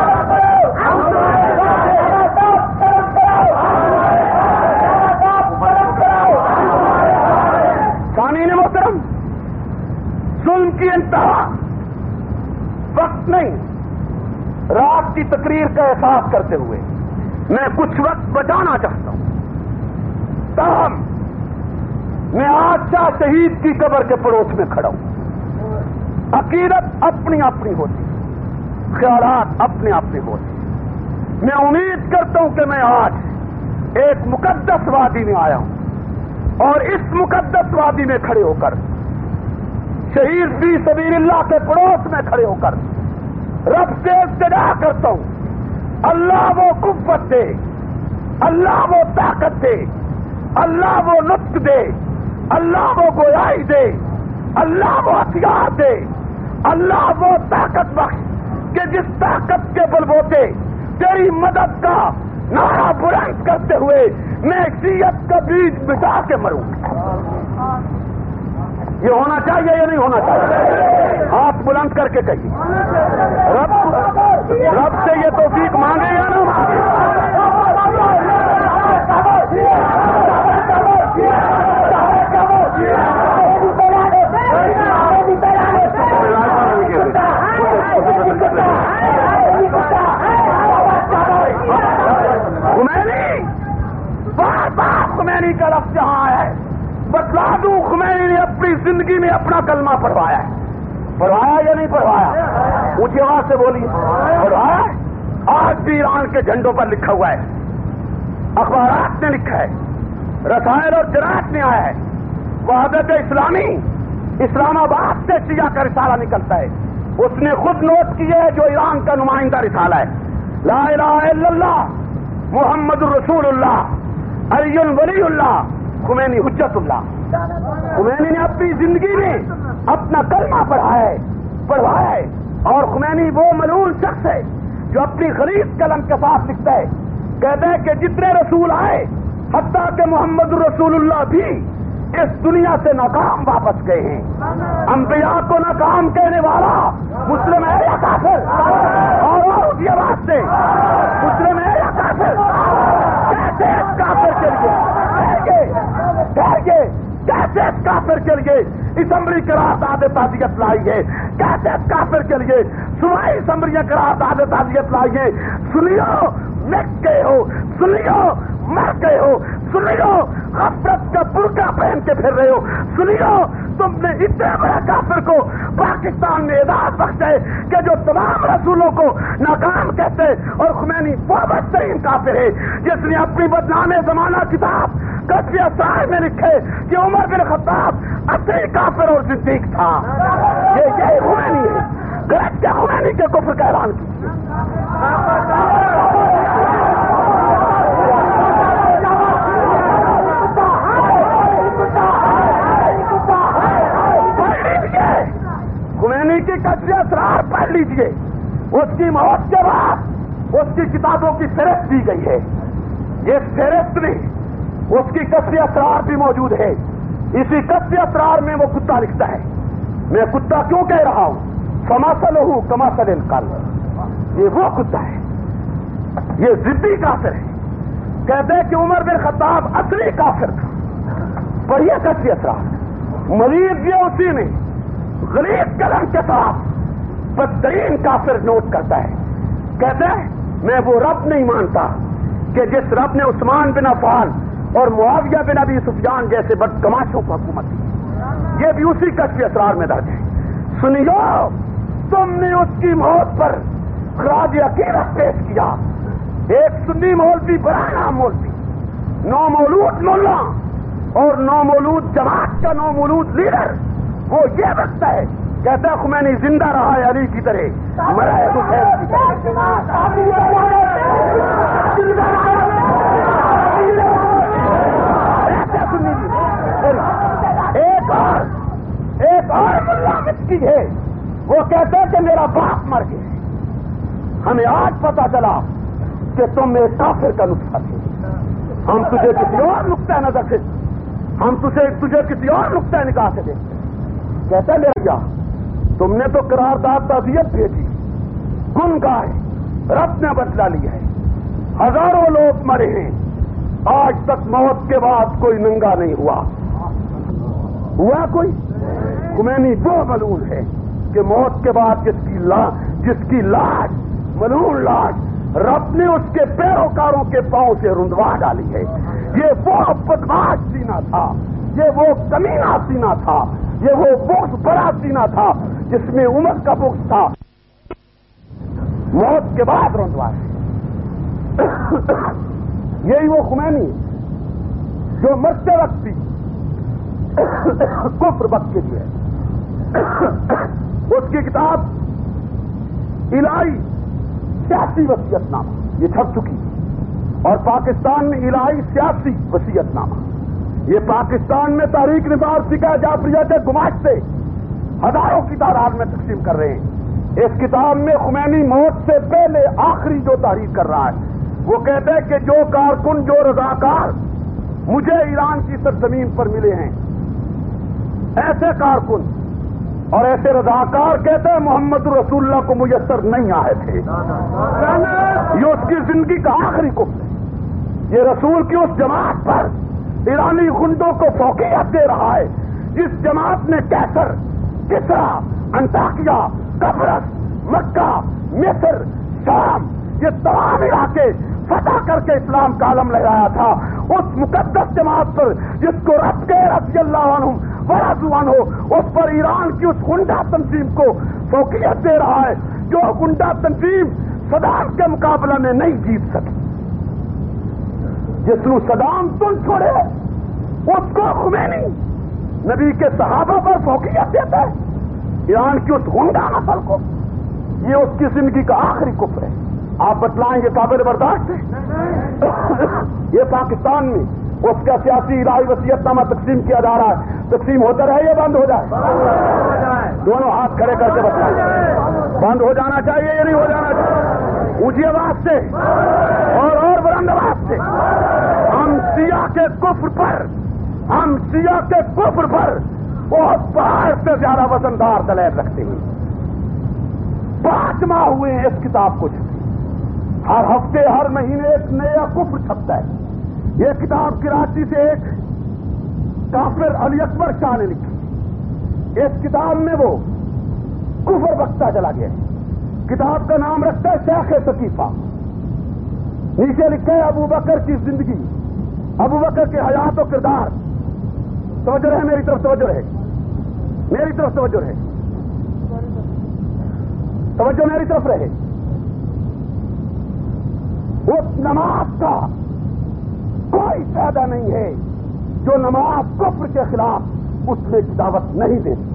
سامعین محترم، ظلم کی انتہا، وقت نہیں، رات کی تقریر کا احساس کرتے ہوئے میں کچھ وقت بچانا چاہتا ہوں۔ تاہم میں آج شاہ شہید کی قبر کے پڑوس میں کھڑا ہوں۔ عقیدت اپنی اپنی ہوتی، خیالات اپنے اپنے ہوتے۔ میں امید کرتا ہوں کہ میں آج ایک مقدس وادی میں آیا ہوں، اور اس مقدس وادی میں کھڑے ہو کر، شہید فی سبیل اللہ کے پڑوس میں کھڑے ہو کر رب سے التجا کرتا ہوں، اللہ وہ قوت دے، اللہ وہ طاقت دے، اللہ وہ نطق دے، اللہ وہ گویائی دے، اللہ وہ ہتھیار دے، اللہ وہ طاقت بخش کہ جس طاقت کے بلبوتے تیری مدد کا نعرہ بلند کرتے ہوئے میں شیعت کا بیج بچا کے مروں۔ یہ ہونا چاہیے یا نہیں ہونا چاہیے؟ ہاتھ بلند کر کے کہیے، رب رب سے یہ توفیق مانگے یا نہ مانگے؟ خمینی، بار بار خمینی کا لفظ جہاں ہے بتلا دوں خمینی نے اپنی زندگی میں اپنا کلمہ پڑھوایا ہے. پڑھوایا یا نہیں پڑھوایا؟ اونچی آواز سے بولیے. پڑھوایا. آج بھی ایران کے جھنڈوں پر لکھا ہوا ہے, اخبارات نے لکھا ہے, رسائل اور جرائد میں آیا ہے. وحدت اسلامی اسلام آباد سے شیعہ کا رسالہ نکلتا ہے, اس نے خود نوٹ کیا ہے جو ایران کا نمائندہ رسالہ ہے. لا الہ الا اللہ محمد الرسول اللہ علی ولی اللہ خمینی حجت اللہ. خمینی نے اپنی زندگی میں اپنا کلمہ پڑھایا ہے پڑھوایا ہے اور خمینی وہ ملعون شخص ہے جو اپنی غلیظ قلم کے ساتھ لکھتا ہے, کہتا ہے کہ جتنے رسول آئے حتیٰ کہ محمد الرسول اللہ بھی اس دنیا سے ناکام واپس گئے ہیں. انبیاء کو ناکام کہنے والا مسلم ہے یا کافر؟ اور اسی آواز سے مسلم ہے یا کافر؟ کیسے اس کافر کے لیے ٹھہر کے کیسے اس کافر کے لیے اسمبلی قرارداد تعزیت لائی ہے؟ کیسے اس کافر کے لیے صوبائی اسمبلیاں قرارداد تعزیت لائی ہے؟ سنیو مٹ گئے ہو, سنیو مر گئے ہو, سنیو غفلت کا برقع پہن کے پھر رہے ہو, سنیو تم نے اتنے بڑے کافر کو پاکستان میں اعزاز بخشے کہ جو تمام رسولوں کو ناکام کہتے, اور خمینی وہ بدترین کافر ہے جس نے اپنی بدنام زمانہ کتاب کشف اسرار میں لکھے کہ عمر بن خطاب اصلی کافر اور صدیق تھا. یہ یہی خمینی ہے. غلط کیا خمینی کے کفر کا اعلان کیجیے. خمینی کی کشف اسرار پڑھ لیجیے. اس کی موت کے بعد اس کی کتابوں کی فہرست دی گئی ہے. یہ فہرست میں اس کی کشف اسرار بھی موجود ہے. اسی کشف اسرار میں وہ کتا لکھتا ہے. میں کتا کیوں کہہ رہا ہوں؟ فماثلہ کمثل الکلب. یہ وہ کتا ہے, یہ ضدی کافر ہے. کہتے ہیں کہ عمر بن خطاب اصلی کافر تھا. پڑھیے کشف اسرار. مزید یہ اسی میں غلیظ قلم کے ساتھ بدترین کافر نوٹ کرتا ہے. کہتا ہے میں وہ رب نہیں مانتا کہ جس رب نے عثمان بن عفان اور معاویہ بن ابی سفیان جیسے بدتماشوں کو حکومت دی. یہ بھی اسی کشف اسرار میں درج ہے. سنیو, تم نے اس کی موت پر خراج عقیدت پیش کیا. ایک سنی مولوی بڑا نام مولوی, نو مولود مولا اور نو مولود جماعت کا نو مولود لیڈر, وہ یہ رکھتا ہے, کہتا ہے خمینی زندہ رہا ہے علی کی طرح, مرا ہے حسین کی طرح. ایک اور ایک اور ملا مسکی ہے, وہ کہتے ہیں کہ میرا باپ مر گیا. ہمیں آج پتا چلا کہ تم ایک کافر کا نسخہ تھے. ہم تجھے کسی اور نقطۂ نظر سے ہم تجھے تجھے کسی اور نقطۂ نگاہ سے دیکھتے. کہتا ہے میرا کیا, تم نے تو قرارداد تعزیت بھیجی, گن گائے, رب نے بدلا لیا ہے, ہزاروں لوگ مرے ہیں, آج تک موت کے بعد کوئی ننگا نہیں ہوا. ہوا کوئی؟ خمینی وہ ملعون ہے کہ موت کے بعد جس کی لاش جس کی لاش ملعون لاش رب نے اس کے پیروکاروں کے پاؤں سے رندوا ڈالی ہے. یہ وہ بدماش سینہ تھا, یہ وہ کمینہ سینہ تھا, یہ وہ بغض بڑا سینہ تھا جس میں عمر کا بغض تھا. موت کے بعد رندوا ہے. یہی وہ خمینی جو مرتے وقت بھی کفر بک کے لیے. اس کی کتاب الہی سیاسی وصیت نامہ یہ چھپ چکی, اور پاکستان میں الہی سیاسی وصیت نامہ, یہ پاکستان میں تحریک نظام سکھا جعفریہ کے گماشتے ہزاروں کی تعداد میں تقسیم کر رہے ہیں. اس کتاب میں خمینی موت سے پہلے آخری جو تحریر کر رہا ہے وہ کہتے ہیں کہ جو کارکن جو رضاکار مجھے ایران کی سرزمین پر ملے ہیں, ایسے کارکن اور ایسے رضاکار کہتے ہیں محمد رسول اللہ کو میسر نہیں آئے تھے. یہ اس کی زندگی کا آخری کفر ہے. یہ رسول کی اس جماعت پر ایرانی گنڈوں کو فوقیت دے رہا ہے جس جماعت نے کیسر, کسرا, انطاکیہ, قبرص, مکہ, مصر, شام یہ تمام علاقے فتح کر کے اسلام کا علم لہرایا تھا. اس مقدس جماعت پر جس کو رب کے رضی اللہ عنہم ورضوا عنہ اس پر ایران کی اس گنڈا تنظیم کو فوقیت دے رہا ہے جو گنڈا تنظیم صدام کے مقابلہ میں نہیں جیت سکی. جس نو صدام تن چھوڑے اس کو خمینی نبی کے صحابہ پر فوقیت دیتا ہے, ایران کی اس گنڈا نسل کو. یہ اس کی زندگی کا آخری کفر ہے. آپ بتلائیں گے قابل برداشت ہے؟ یہ پاکستان میں اس کا سیاسی الہی وصیت نامہ تقسیم کیا جا رہا ہے, تقسیم ہوتا رہے یا بند ہو جائے؟ دونوں ہاتھ کھڑے کر کے بتائیں, بند ہو جانا چاہیے یا نہیں ہو جانا چاہیے؟ اونچی آواز سے اور اور بلند آواز سے. ہم سیاہ کے کفر پر ہم سیاہ کے کفر پر بہت پہاڑ سے زیادہ وزندار دلیل رکھتے ہیں. پانچ ماہ ہوئے ہیں اس کتاب کو چھپے, ہر ہفتے ہر مہینے ایک نیا کفر چھپتا ہے. یہ کتاب کراچی سے ایک کافر علی اکبر شاہ نے لکھی. اس کتاب میں وہ کفر بکتا چلا گیا. کتاب کا نام رکھتا ہے شیخ ثقیفہ. نیچے لکھا ہے ابو بکر کی زندگی, ابو بکر کے حیات و کردار. توجہ رہے, میری طرف توجہ رہے, میری طرف توجہ رہے, توجہ میری طرف رہے. اس نماز کا کوئی فائدہ نہیں ہے جو نماز کفر کے خلاف اس میں دعوت نہیں دیتی.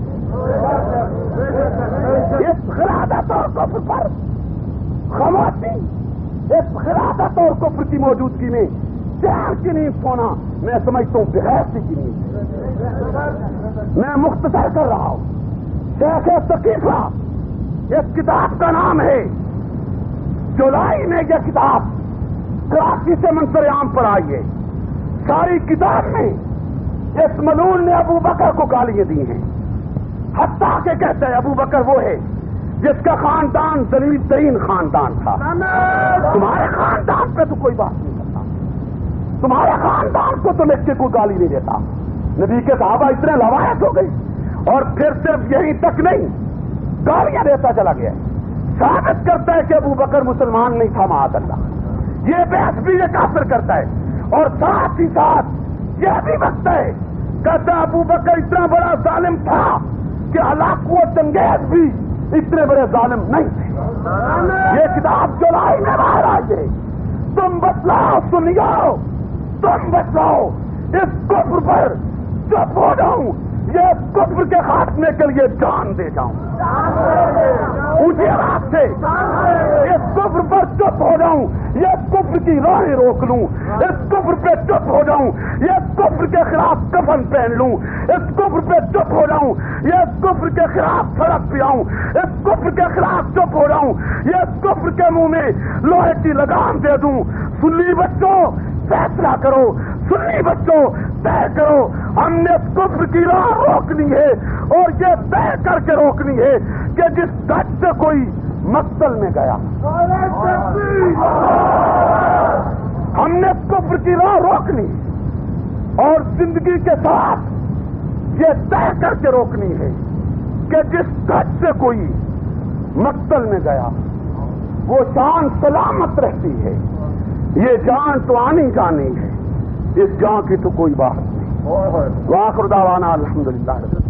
اس غرادت اور کفر پر خاموشی, اس غرادت اور کفر کی موجودگی میں چین کی نیند سونا میں سمجھتا ہوں بغیرتی کی نیند. میں مختصر کر رہا ہوں. شیخ ثقیفہ اس کتاب کا نام ہے. جولائی میں یہ کتاب کراچی سے منظر عام پر آئی ہے. ساری کتاب میں اس ملعون نے ابو بکر کو گالیاں دی ہیں, حتیٰ کہ کہتا ہے ابو بکر وہ ہے جس کا خاندان ذلیل ترین خاندان تھا. تمہارے خاندان پہ تو کوئی بات نہیں کرتا, تمہارے خاندان کو تو لکھ کے کوئی گالی نہیں دیتا. نبی کے صحابہ اتنے لوایت ہو گئی اور پھر صرف یہی تک نہیں, گالیاں دیتا چلا گیا. ثابت کرتا ہے کہ ابو بکر مسلمان نہیں تھا معاذ اللہ. یہ بحث بھی یہ کافر کرتا ہے اور ساتھ ہی ساتھ یہ بھی بکتا ہے, کہتا ابو بکر اتنا بڑا ظالم تھا کہ ہلاک و چنگیز بھی اتنے بڑے ظالم نہیں تھے. یہ کتاب جولائی میں باہر آئی ہے. تم بتلاؤ, سنیاؤ, تم بتلاؤ اس کفر پر چپ ہو جاؤں, یہ کفر کے خاتمے کے لیے جان دے جاؤں. اونچی آواز سے اس کفر پر چپ ہو جاؤں, یہ کفر کی راہیں روک لوں, اس کفر پہ چپ ہو جاؤں, یہ کفر کے خلاف کفن پہن لوں, اس کفر پہ چپ ہو جاؤں, یہ کفر کے خلاف سڑک پہ آؤں, اس کفر کے خلاف چپ ہو جاؤں, یہ کفر کے منہ میں لوہے کی لگام دے دوں. سنی بچوں فیصلہ کرو, سنی بچوں طے کرو. ہم نے کفر کی راہ روکنی ہے اور یہ طے کر کے روکنی ہے کہ جس گج سے کوئی مقتل میں گیا, ہم نے کفر کی راہ روکنی اور زندگی کے ساتھ یہ طے کر کے روکنی ہے کہ جس گج سے کوئی مقتل میں گیا وہ جان سلامت رہتی ہے. یہ جان تو آنی جانی ہے, اس جان کی تو کوئی بات نہیں. وآخر دعوانا الحمدللہ.